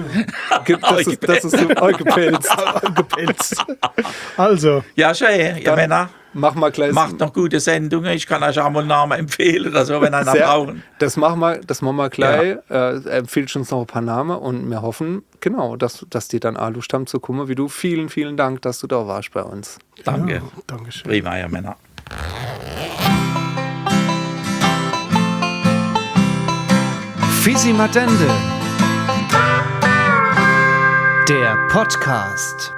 Das ist so eingepelzt. Gepelzt. Also, Ja, schön, ihr Männer. Mach mal gleich. Macht noch gute Sendungen. Ich kann euch auch mal einen Namen empfehlen oder so, wenn einer brauchen. Das machen wir gleich. Empfiehlst uns noch ein paar Namen und wir hoffen, genau, dass die dann auch Lust haben zu kommen wie du. Vielen, vielen Dank, dass du da warst bei uns. Danke. ja, Dankeschön. Prima, ihr Männer. Fisimadende. Der Podcast.